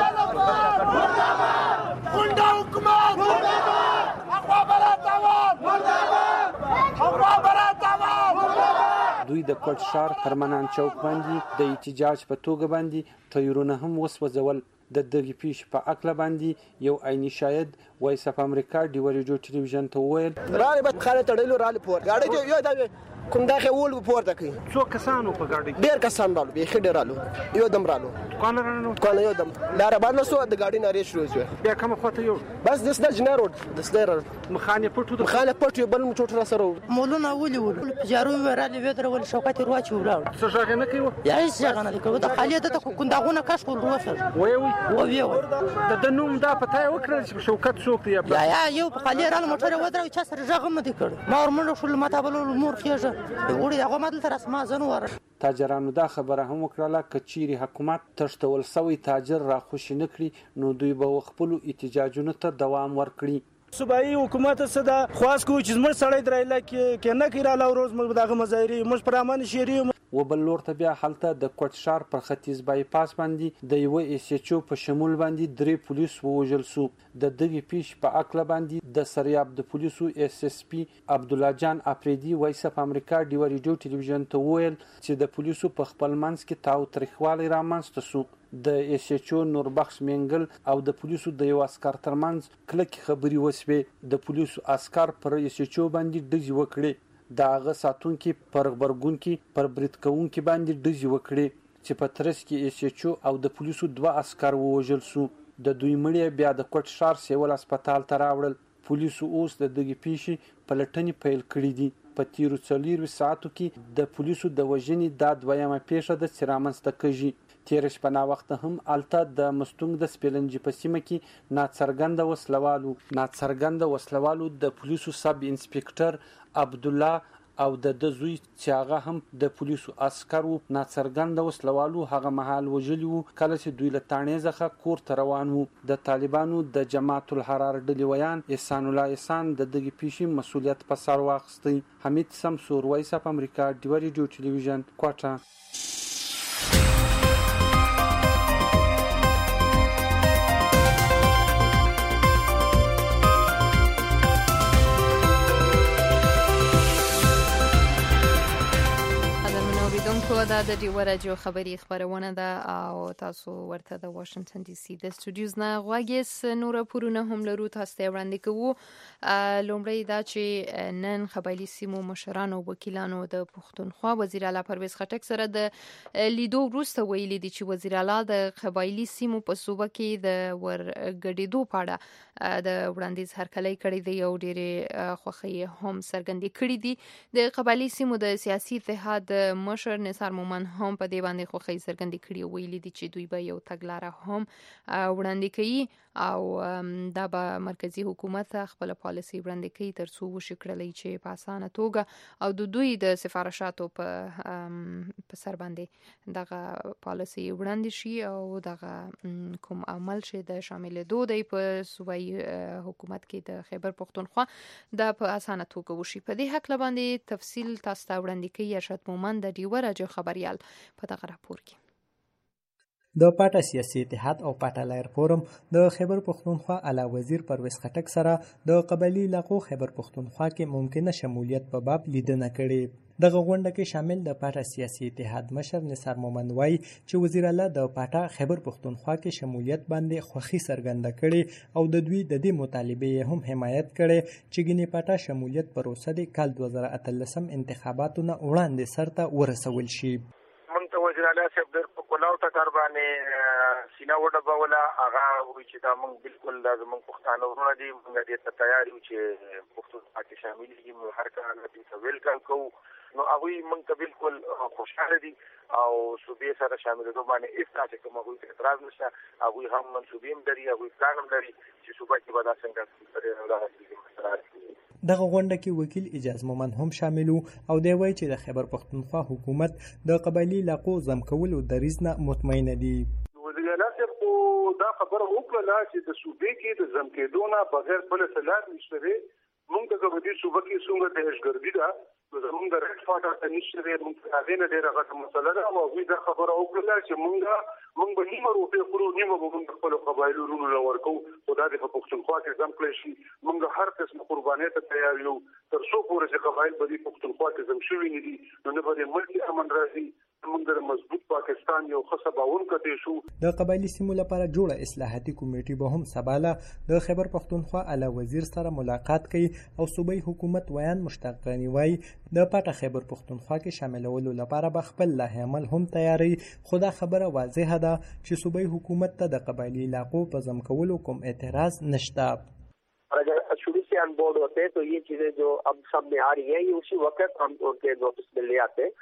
دوی د کوټ ښار پرمنان چوک باندې د احتجاج په توګه باندې ټایرونه هم وسوځول. د دغې پیښې په اکله باندې یو عیني شاهد وایس اف امریکا ډیو رادیو ټلویزیون ته وویل رالي به خاله تړلو رالي پور ګاډي یو دا کوم دغه ول پورته کوي. څو کسانو په ګاډي؟ ډېر کسان رالو، به خډه رالو، یو دم رالو کانه رانو کانه یو دم لار باندې سو د ګاډي ناري شروع شو. بیا کوم خواته یو بس د سد جنرال د سدر مخانه پټو مخانه پټو بل موټر را سره مولونه ولي ول جارو ورالي ودر ول شوکت رواچ ولاړ. څه ځای نه کوي؟ یا هیڅ ځای نه کوي. د خالیه د کونداغونه کاش کول وفر وای وای وای وای د نوم دا پته وکړل چې شوکت څوک دی. یا یا یو په خالیه رال موټر ودر چا سره ځغم نه کړ. ما ورمنډ شول ماته بل مور خيجه وړي هغه مدل تر اسما زنور. تاجرانو دا خبره هم وکړه کچيري حکومت تشتول سوی تاجر را خوشی نکړي نو دوی به خپل احتجاجونو ته دوام ورکړي. صوبایي حکومت صدا خواست کو چې زموږ سړی درایله کې کې نه کیراله روز موږ دغه مظاهري موږ پرامن شيري و بل لور ته بیا حالته د کوټ ښار پر ختیځ بای پاس باندې د یو اس ایچ او په شمول باندې درې پولیس ووژل سو. د دغه پیښ په اکله باندې د سریاب د پولیسو اس اس پی عبد الله جان افریدي وایس اف امریکا ډیو رادیو ټلویزیون ته ویل چې د پولیسو په خپل منځ کې تاو تریخوالی رامنځته سو. د اس ایچ او نوربخش منګل او د پولیسو د یو اسکر ترمنځ کلکې خبري وسوې. د پولیسو اسکر پر اس ایچ او باندې ډزې وکړې. د هغه ساتونکي پر خبرګونکي پر برید کوونکي باندې ډزې وکړې چې په ترڅ کې اس ایچ او او د پولیسو دوه اسکر ووژل سو. د دوی مړي بیا د کوټ ښار سیول هسپتال ته راوړل. پولیسو اوس د دغې پیښې پلټنې پیل کړې دي. په تیرو څلورو ساعتو کې د پولیسو د وژنې دا دویمه پیښه ده چې رامنځته کېږي. تیر شپه نا وخت هم الته د مستونګ د سپیلنجي په سیمه کې ناڅرګنده وسلوالو ناڅرګنده وسلوالو د پولیسو سب انسپکټر عبد الله او د د زوی چې هغه هم د پولیسو عسکرو ناڅرګند وسلوالو هغه مهال وژلي وو کله چې دوی له تانې څخه کور ته روان وو. د طالبانو د جماعت الحرار ډلې ویان احسان الله احسان د دغې پیښې مسؤلیت په سر واخیستی. حمید سمسور، وایس اف امریکا، ډیوه ریډیو ټلویزیون، کوټه. دا د ډیوه راډیو خبري خبرونه ده او تاسو ورته د واشنگټن ډي سي د سټوډیوز نه غواګیس نور پورونه هم لرو تاسو ته وړاندې کوو. لومړی دا چې نن قبایلی سیمو مشرانو او وکیلانو د پښتونخوا وزیر اعلی پرویز خټک سره د لیدو وروسته ویلي دي چې وزیر اعلی د قبایلی سیمو په صوبه کې د ورګډېدو په اړه د وړاندیز هرکلی کړی دی او ډېرې خوښۍ هم څرګندې کړې دي. د قبایلی سیمو د سیاسي اتحاد مشر نثار مومن هم په دې باندې خوښۍ څرګندې کړې او ویلي دي چې دوی به یو تګلاره هم وړاندې کوي او دا به مرکزی حکومت خپل پالیسي وړاندې کوي تر څو وشي کړلی چې په اسانه توګه او د دوی د سفارشاتو په په سر باندې دغه پالیسي وړاندې شي او دغه کوم عمل شي د شاملېدو دی په صوبایي حکومت کې د خیبر پښتونخوا دا په اسانه توګه وشي. په دې حق باندې تفصیل تاسو ته وړاندې کوي ارشد مومن د ډیوه راډیو خبريال په دغه راپور کې. د پاټا سیاسي اتحاد او پاټا لایر فورم د خیبر پښتونخوا اعلی وزیر پرویز خټک سره د قبایلی علاقو خیبر پښتونخوا کې ممکنه شمولیت په باب لیدنه کړې. دغه غونډه کې شامل د پاټا سیاسي اتحاد مشر نثار مومن وایي چې وزیر اعلی د پاټا خیبر پښتونخوا کې شمولیت باندې خوښي څرګنده کړې او د دوی د دې مطالبې هم حمایت کړي چې ګینه پاټا شمولیت پروسه د کال دوه زره اتلسم انتخاباتو نه وړاندې سرته ورسول شي. مونږ ته وزیر اعلی صاحب د کولاو ټکر باندې سینا وډبوله هغه وی چې دا مونږ بالکل لازم پښتانه ورونه دي مونږ دې ته تیار یو چې پښتون پاکي شامل دي مو هر کله دې ویلکم کوو. نو هغه مونږ ته بالکل خوشاله دي او صوبې سره شاملېدو باندې هیڅ تاسو کوم هغه اعتراض نشته. هغه هم منسوبین لري هغه پلان هم لري چې صوبې کې به دا څنګه سره راځي. دغه غونډه کې وکیل اجاز مومن هم شامل او دی وایي چې د خیبر پښتونخوا حکومت د قبایلی علاقو زم کولو دریځ نه مطمئن دي. وزیر اعلی صاحب دا خبره وکړه چې د صوبې کې د زم کېدو نه بغیر بل څه لار نشته دی. موږ د دې صوبې کې څنګه دهشتګردي ده زموږ د ریډ فاټا ته نشته دی. موږ هغه نه ډېره غټه مسله ده او وی دا خبره وکړه چې موږ موږ به نیمه روپۍ خورو نیمه به موږ خپل قبایلو ورونو له ورکو خو دا د پښتونخوا کې زم کړی شي. موږ هر قسم قربانۍ ته تیار یو تر څو پورې چې قبایل به د پښتونخوا کې زم شوي نه دي نو نه به ملکي امن راځي. موږ د مضبوط پاکستان یو ښه باور کړی شو. د قبایلی سیمو لپاره جوړه اصلاحاتي کمیټه به هم سباله د خیبر پښتونخوا اعلی وزیر سره ملاقات کوي او صوبایي حکومت ویان مشتاق غنی وایي د پاټا خیبر پښتونخوا کې شاملولو لپاره به خپل لایحه عمل هم تیاری. خو دا خبره واضحه ده چې صوبایي حکومت ته د قبایلی علاقو په ضم کولو کوم اعتراض نشته. اگر شروع سے آن بورڈ ہوتے تو یہ چیزیں جو اب سامنے آ رہی ہیں یہ اسی وقت ہم ان کے نوٹس میں لے آتے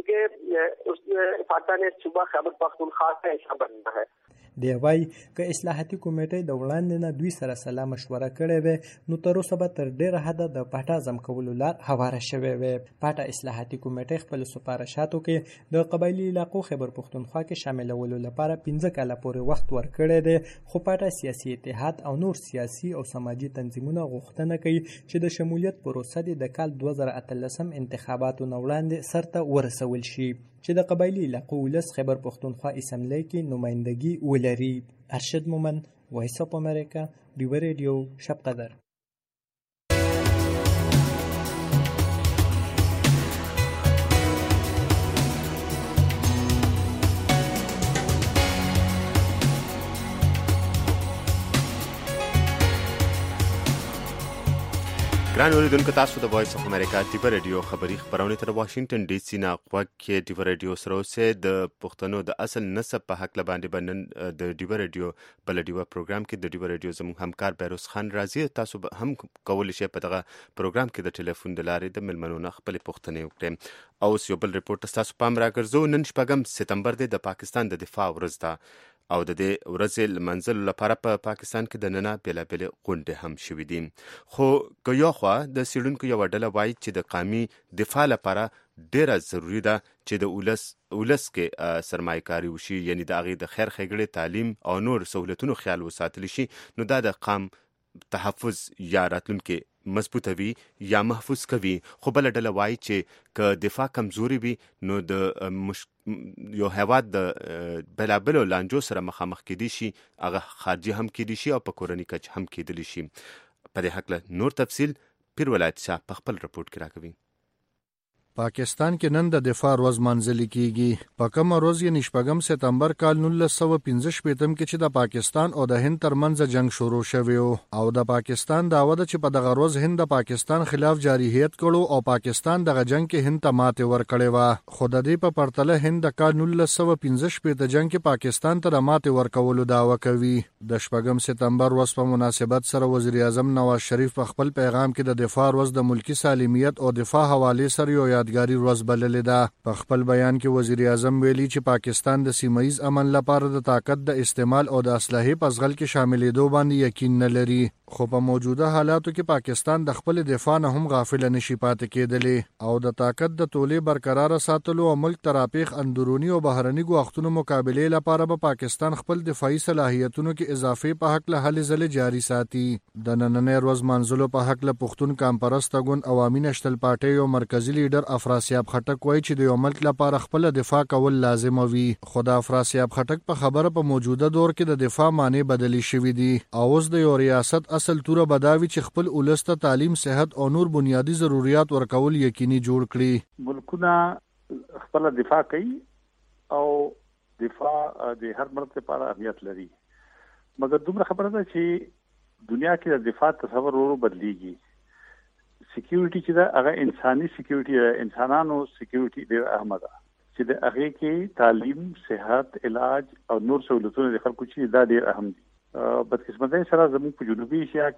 کیونکہ اس فاٹا نے صوبہ خیبر پختونخوا کا حصہ بننا ہے. دی وای ک اصلاحاتي کمیټې د وړاندې نه دوی سره سلا مشوره کړې وې نو تر اوسه به تر ډیره حد د پاټا زم کولو لار هواره شوې وې. پاټا اصلاحاتي کمیټې خپل سفارشاتو کې د قبایلی علاقو خیبر پښتونخوا کې شاملولو لپاره پنځه کاله پورې وخت ورکړی دی خو پاټا سیاسي اتحاد او نور سیاسي او سماجي تنظیمونه غوښتنه کوي چې د شمولیت پروسه د کال دوه زره اتلسم انتخاباتو نه وړاندې سرته ورسول شي چې د قبایلی علاقو ولس خیبر پښتونخوا اسمبلی کې نمائندګي ولري. ارشد مومن، وایس اف امریکا، ډیوه ریډیو، شب قدر. ګران اوریدونکو تاسو د وایس اف امریکا ډیوه ریډیو خبري خبرونه تر واشنگټن ډي سي نه غوږ کې ډیوه ریډیو سره اوسه د پښتنو د اصل نسب په حق لباندې بنن د ډیوه ریډیو بل ډیوه پروګرام کې د ډیوه ریډیو زموږ همکار بیروز خان راځي. تاسو هم کول شئ په دغه پروګرام کې د ټلیفون د لارې د ملمنونو خپل پوښتنې وکړئ. او یو بل ریپورت تاسو پام راګرځو. نن شپږم سپتمبر د پاکستان د دفاع ورځ ده. او د دې ورځې لمانځلو لپاره په پاکستان کې د ننه بېلابېلې غونډې هم شوي دي. خو که یو خوا د څېړونکو یوه ډله وایي چې د قامي دفاع لپاره ډیره ضروری ده چې د ولس ولس کې سرمایه‌کاري وشي، یعنی د هغې د خیر ښېګړې، تعلیم او نور سهولتونو خیال وساتلی شي، نو دا د قام تحفظ یا راتلونکي مضبوطوي یا محفوظ کوي. خو بله ډله وایي چې که دفاع کمزوري وي نو د مش... یو هیواد د بېلابېلو لانجو سره مخامخ کېدی شي، هغه خارجي هم کېدی شي او په کورني کچ هم کېدلی شي. په دې هکله نور تفصیل پیر ولایت شاه په خپل رپورټ کې راکوي. پاکستان کې نن د دفاع ورځ مانځلې کیږي. په کومه ورځ یې شپږم سپتمبر کال نولس سوه پنځه شپېتم کې چې د پاکستان او د هند ترمنځ جنگ شروع شوی او د پاکستان دعوه ده چې په دغه ورځ هند د پاکستان خلاف جارحیت کړو او پاکستان دغه جنگ کې هند ته ماتې ورکړې وه. خو د دې په پرتله هند د کال نولس سوه پنځه شپېته جنگ کې پاکستان ته د ماتې ورکولو دعوه کوي. د شپږم سپتمبر ورځ په مناسبت سره وزیر اعظم نواز شریف په خپل پیغام کې د دفاع ورځ د ملکی سالمیت او دفاع حواله سره یو یادګاري ورځ بللې ده. په خپل بیان کې وزیر اعظم ویلي چې پاکستان د سیمه ییز امن لپاره د طاقت د استعمال او د اسلحې په ځغل کې شاملېدو باندې یقین نه لري. خو په موجوده حالاتو کې پاکستان د خپل دفاع نه هم غافل نشي پاتې کېدلی او د طاقت د تولې برقرار ساتلو او ملک تراپیخ اندرونی او بهرني ګواښتونو مقابله لپاره به پاکستان خپل دفاعي صلاحیتونو کې اضافه په حق له هلې ځلې جاری ساتي. د نننۍ ورځ منځلو په حق له پښتون کامپرسته ګوند عوامي نشتل پارټۍ او مرکزی لیډر افراسیاب خټک وایي چې د یو ملک لپاره خپل دفاع کول لازم وي. خو د افراسیاب خټک په خبره په موجوده دور کې د دفاع معنی بدلی شوې دي او اوس د یو ریاست اصل توره بداوي چې خپل ولس ته تعلیم، صحت او نور بنیادی ضرورت ورکول یقیني جوړ کړي. ملکونه خپل دفاع کوي او دفاع د هر ملک لپاره اهمیت لري، مګر دومره خبره ده چې دنیا کې د دفاع تصور ورو بدلیږي. سکیورټي چې دا هغه انساني سکیورټي، انسانانو سکیورټي ډېر اهمه ده چې د هغه کې تعلیم، صحت، علاج او نور سہولتونه د خلکو چې دا ډېر اهم دي. بدقسمتۍ سره زموږ په جنوبي ایشیا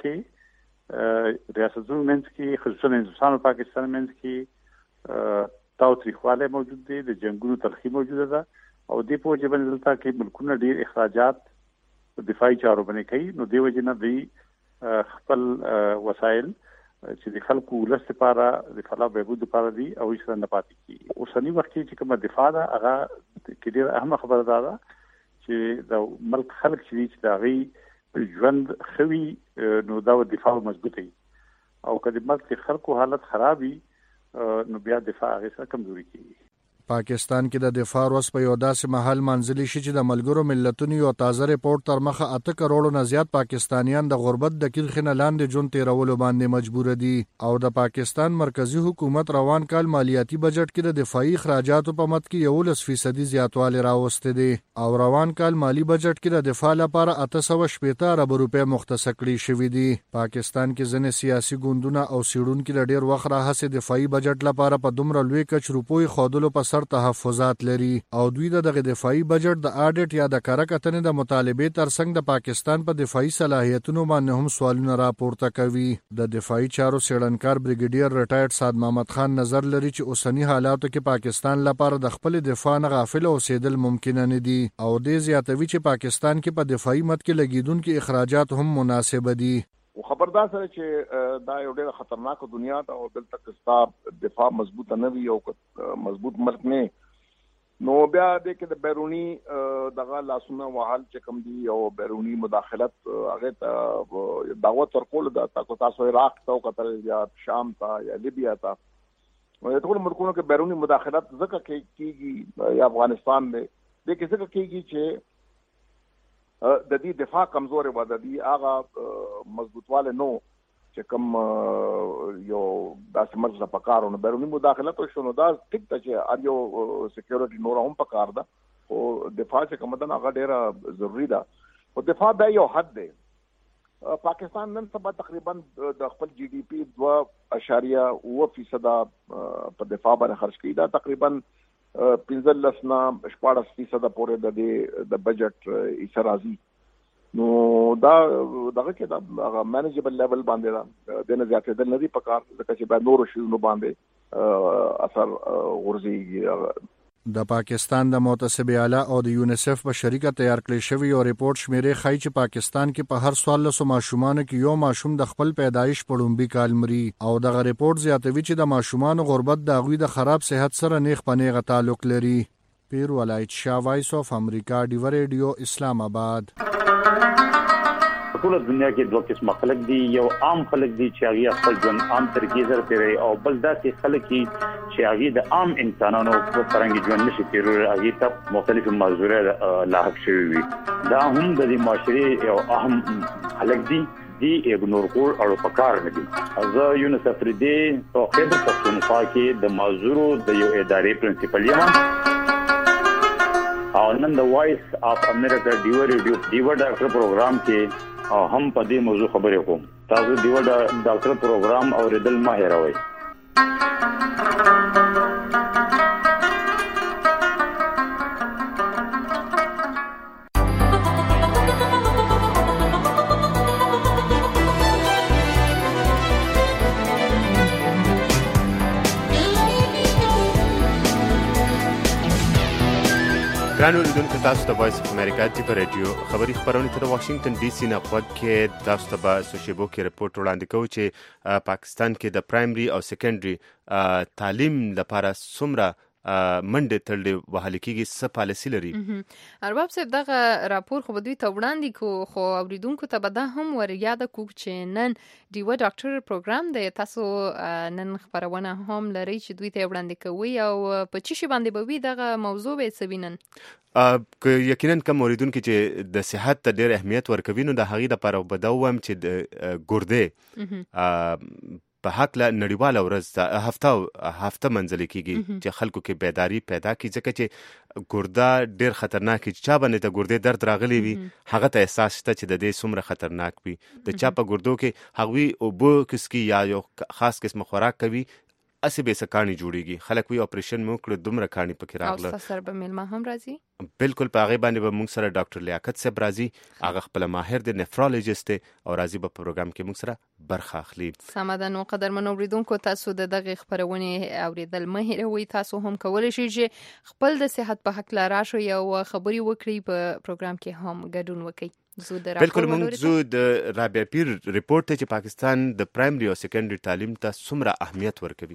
کې ریاستونو منځ کې خصوصا هندوستان او پاکستان منځ کې تاوتریخوالی موجود دی، د جنگونو تلخی موجوده ده او دې په وجه باندې دلته کې ملکونه ډېر اخراجات په دفاعي چارو باندې کوي. نو دې وجه نه دوی خپل وسایل چې د خلکو ولس لپاره د فلاح بهبود لپاره دي او هیڅ نه پاتې کیږي. اوسني وخت کې چې کومه دفاع ده هغه کې ډېره اهمه خبره ده چې د ملک خلک چې د هغوی ژوند ښه وي نو دا دفاع مضبوطوي او که د ملک د خلکو حالت خراب وي نو بیا دفاع هغې سره کمزوري کیږي. پاکستان کې د دفاع ورځ په یو داسې مهال منځلي شي چې د ملګرو ملتونو یو تازه ریپورت تر مخه اته کروڑو نه زیات پاکستانیان د غربت د کرښې نه لاندې ژوند تیرولو باندې مجبور دي او د پاکستان مرکزی حکومت روان کال مالیاتي بجټ کې د دفاعي اخراجاتو په مد کې یولس فیصدي زیاتوالی راوستی دی او روان کال مالی بجټ کې د دفاع لپاره اته سوه شپېته اربه روپۍ مختص کړي شوي دي. پاکستان کې ځینې سیاسي ګوندونه او څېړونکي د ډېر وخت راهیسې دفاعي بجټ لپاره په دومره لوی کچ روپیو ښودلو په تحفظات لري او دوی د دغه دفاعي بجټ د اډیټ یا د کره کتنې د مطالبې ترڅنګ د پاکستان په دفاعي صلاحیتونو باندې هم سوالونه راپورته کوي. د دفاعي چارو څېړنکار بریګیډیر ریټایرډ سعد محمد خان نظر لري چې اوسنی حالاتو کې پاکستان لپاره د خپل دفاع نه غافل اوسېدل ممکن نه دي او دې زیاتوي چې پاکستان کې په دفاعي مد کې لګیدونکي اخراجات هم مناسب دي. خبردار سره چې دا یو ډېر خطرناک دنیا ده او دلته که دفاع مضبوطه نه وي او مضبوط ملک نه نو بیا د کې د بیرونی دغه لاسونه وحال چې کوم دي او بیرونی مداخلت هغه ته دعوت ورکول د تاسو عراق ته او قطر یا شام ته یا لیبیا ته نو ټول ملکونو کې بیرونی مداخلت ځکه کېږي یا افغانستان میں د کې ځکه کېږي چې د دې دفاع کمزورې و، د دې هغه مضبوطوالی نو چې کوم یو داسې مرز نه پکار نو بیرونی مداخلت وشو نو دا ټیک ده چې هر یو سکیورټي نور هم پکار ده خو دفاع چې کوم ده هغه ډېره ضروري ده. خو دفاع دا یو حد دی. پاکستان نن سبا تقریبا د خپل جی ډي پي دوه اشاریه اوه فیصده په دفاع باندې خرج کوي. دا تقریبا پنځلس نه شپاړس فیصده پورې د دې د بجټ حصه راځي. نو دا دغه کې دا هغه مینیجبل لیول باندې دا د نه زیاتېدل نه دي پکار ځکه چې باید نورو شیزونو باندې اثر غورځي. د پاکستان د محتسب اعلی او د یونیسف په شریکه تیار کړی شوی او ریپورت شمیرې ښیي چې پاکستان کې په هر څوارلسو ماشومانو کې یو ماشوم د خپل پیدایش په لومړي کال مري او دغه ریپورت زیاتوي چې د ماشومانو غربت د هغوی د خراب صحت سره نیغ په نیغه تعلق لري. پیر ولایت شاه، وایس اف امریکا، ډیو ریډیو، اسلام آباد. ټول دنیا کې دوه قسمه خلک دي، یو عام خلک دي چې هغه خپل ژوند عام طریقې سره تیروي او بل داسې خلک چې هغه د عام انسانانو په څنګه ژوند نشي تیروي، هغه ته مختلف معذورات لاحق شوی وي. دا هم د دې معاشري یو اهم خلک دي دي اګنور کول اړو پکار نه دي. زه یونیسف ردی او خیبر پختونخوا کې د معذورو د یو ادارې پرنسپل یم او نن د وایس اف امریکا ډیو ریډیو ډیو ډاکټر پروګرام کې او هم په دې موضوع خبرې کوم. تاسو دیو ډاکټر پروګرام اوریدل مه هېروئ. ګران اوریدونکو، تاسو ته وایس اف امریکا ډیو ریډیو خبري خبرونه ته د واشنگټن ډي سي نه غوږ کې تاسو ته به سوشیبو کې رپورټ وړاندې کوو چې پاکستان کې د پرایمري او سیکنډري تعلیم لپاره څومره منډه تړلې وهل کېږي، څه پالیسي لري. ارباب صاحب دغه راپور خو به دوی ته وړاندې کو، خو اوریدونکو ته به دا هم ور یاد کو چې نن ډیو ډاکټر پروګرام دی، تاسو نن خبرونه هم لري چې دوی ته وړاندې کوي او په چی شي باندې به وي دغه موضوع به څه وینن. که یقینا کوم اوریدونکو چې د صحت ته ډېر اهمیت ورکوي نو د هغې لپاره به دا ووایم چې د ګردې په حق له نړیواله ورځ هفته هفته منځلې کېږي چې خلکو کې بیداری پیدا کړي، ځکه چې ګرده ډېر خطرناک وي. چا باندې د ګردې درد راغلی وي هغه ته احساس شته چې د دې څومره خطرناک وي. د چا په ګردو کې هغوی اوبه کسکي یا یو خاص قسم خوراک کوي، اسې به سکانی جوړیږي. خلک وی اپریشن مو کړ دومره کانی پکې راغله. او سر به ملما هم راځي. بالکل په هغه باندې به موږ سره ډاکټر لیاقت صاحب راځي، هغه خپل ماهر دی، نفرولوژیست او راځي په پروګرام کې موږ سره برخه اخلي. سمه ده. نو قدرمنو اوریدونکو، تاسو د دغه خبرونه اوریدل مه هېروئ. تاسو هم کولی شئ چې خپل د صحت په حق لاره شئ او خبري وکړئ، په پروګرام کې هم ګډون وکړئ. بالکل موږ زو د رابعه پیر ریپورت ته چې پاکستان د پرایمري او سیکنډري تعلیم ته څومره اهمیت ورکوي.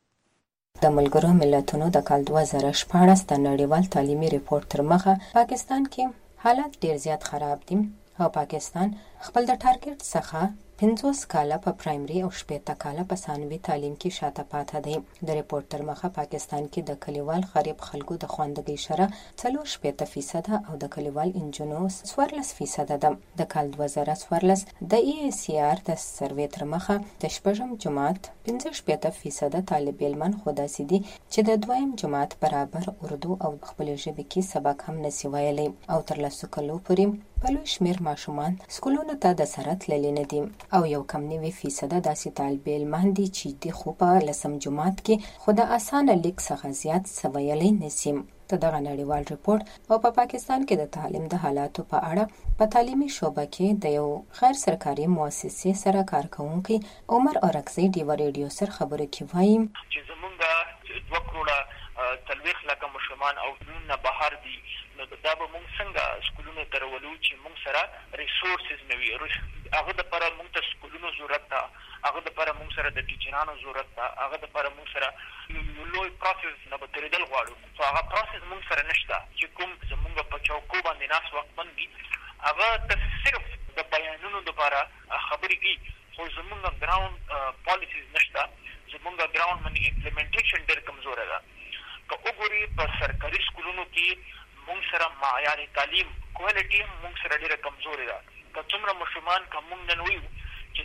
د ملګرو ملتونو د کال دوه زره شپاړس د نړیوال تعلیمي ریپورت تر مخه پاکستان کې حالات ډیر زیات خراب دي او پاکستان خپل د ټارګټ څخه پنځوس کاله په پرایمري او شپږ کاله په ثانوي تعلیم کې شاته پاتې دی. د ریپورت تر مخه پاکستان کې د کلیوال غریب خلکو د خواندګۍ شرح څلور شپږ فیصد او د کلیوال انجونو څوارلس فیصد ده. د کال دوه زره څوارلس د ای ای سی آر د سروې تر مخه د شپږم جماعت پنځه شپږ فیصد طالب علمان خو داسې دي چې د دویم جماعت برابر اردو او خپل ژبې کې سبق هم نسی ویلی او تر لسو کلو پورې په لوی شمېر ماشومان سکولونو ته د سره تللي نه دي او یو کم نوي فیصده داسې طالب علمان دي چې د خو په لسم جماعت کې خو د اسانه لیک څخه زیات څه ویلی نسی. د دغه نړیوال ریپورت او په پاکستان کې د تعلیم د حالاتو په اړه په تعلیمي شعبه کې د یو غیر سرکاري مؤسسې سره کارکونکي عمر اورکزی ډیو ریډیو سره خبرې کوي. وایم چې زمونږ دوه کروڑه تلويخ لکه مشرمان او نه بهر دي، نو دا به موږ څنګه سکولونو ته راولو چې موږ سره ریسورسز نه وي. هغه د لپاره موږ ته سکولونو ضرورت ده، هغه د لپاره موږ سره د ټیچرانو ضرورت ده، هغه د لپاره موږ سره یو لوی پروسس نه به تېرېدل غواړو. خو هغه پروسس موږ سره نشته چې کوم زموږ په چوکو باندې ناست وقتمن دي هغه ته صرف د بیانونو لپاره خبرې کوي، خو زموږ ګراوند پالیسیز نشته. زموږ ګراوند باندې امپلیمنټیشن ډېر کمزوره ده. که وګورئ په سرکاري سکولونو کې موږ سره معیار تعلیم کوالټي موږ سره ډېره کمزورې ده. که څومره ماشومان که موږ نن وایو چې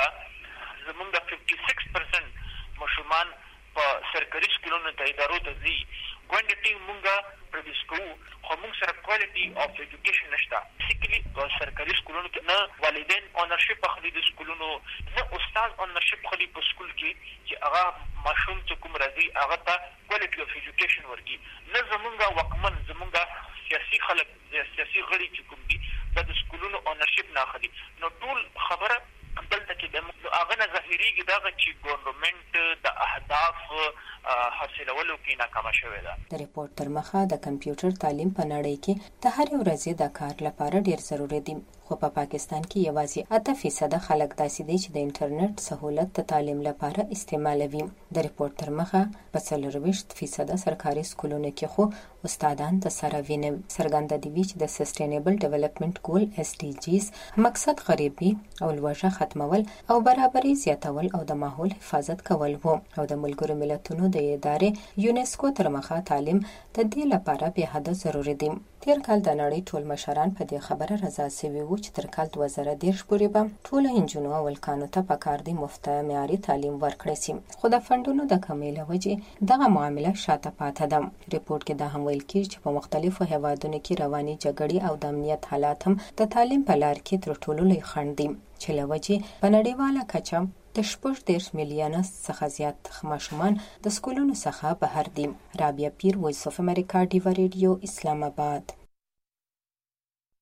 زموږ زموږ ففټي سکس پرسنټ ماشومان په سرکاري سکولونو ته ادارو ته ځي، کوانټیټي موږ پروډیوس کوو، خو موږ سره کوالټي اف ایجوکیشن نشته. بیسیکلي په سرکاري سکولونو کې نه والدین اونرشپ اخلي د سکولونو، نه استاد اونرشپ اخلي په سکول کې چې هغه ماشوم چې کوم راځي هغه ته کوالټي اف ایجوکیشن ورکړي، نه زموږ واکمن زموږ سیاسي خلک سیاسي غړي چې کوم دي دا د سکولونو اونرشپ نه اخلي. نو ټول خبره دلته کې د هغه نه ظاهرېږي دغه چې ګورنمنټ د اهداف حاصلولو کې ناکامه شوې ده. د ریپورت تر مخه د کمپیوټر تعلیم په نړۍ کې د هر ورځې د کار لپاره ډیر ضروري دی، خو په پاکستان کې یوازې اته فیصد خلک داسې دي چې د انټرنیټ سہولت د تعلیم لپاره استعمالوي. د ریپورت تر مخه په څلورویشت فیصد سرکاري سکولونو کې خو استادان د سره ویني. څرګنده دی چې د سسټینبل ډیولپمنٹ ګول اس ډي جیز مقصد غریبي او لوږه ختمول او برابري زیاتول او د ماحول حفاظت کول وو، او د ملګرو ملتونو د ادارې یونیسکو تر مخه تعلیم د دې لپاره به حد ضروري دی. تیر کال د نړۍ ټول مشران په دې خبره رضا شوي وو چې تر کال دوه زره دېرش پورې به ټولو نجونو او هلکانو ته پکار دی مفته معیاري تعلیم ورکړی شي، خو د فنډونو د کمۍ له وجې دغه معامله شاته پاتې ده. ریپورت کې دا هم ویل کېږي چې په مختلفو هیوادونو کې رواني جګړې او د امنیت حالات هم د تعلیم په لار کې تر ټولو لوی خنډ دي، چې له وجې په نړیواله کچه د شپږ دېرش میلیونه څخه زیات ماشومان د سکولونو څخه بهر دي. رابعه پیر، وایس اف امریکا، ډیوا ریډیو، اسلام آباد.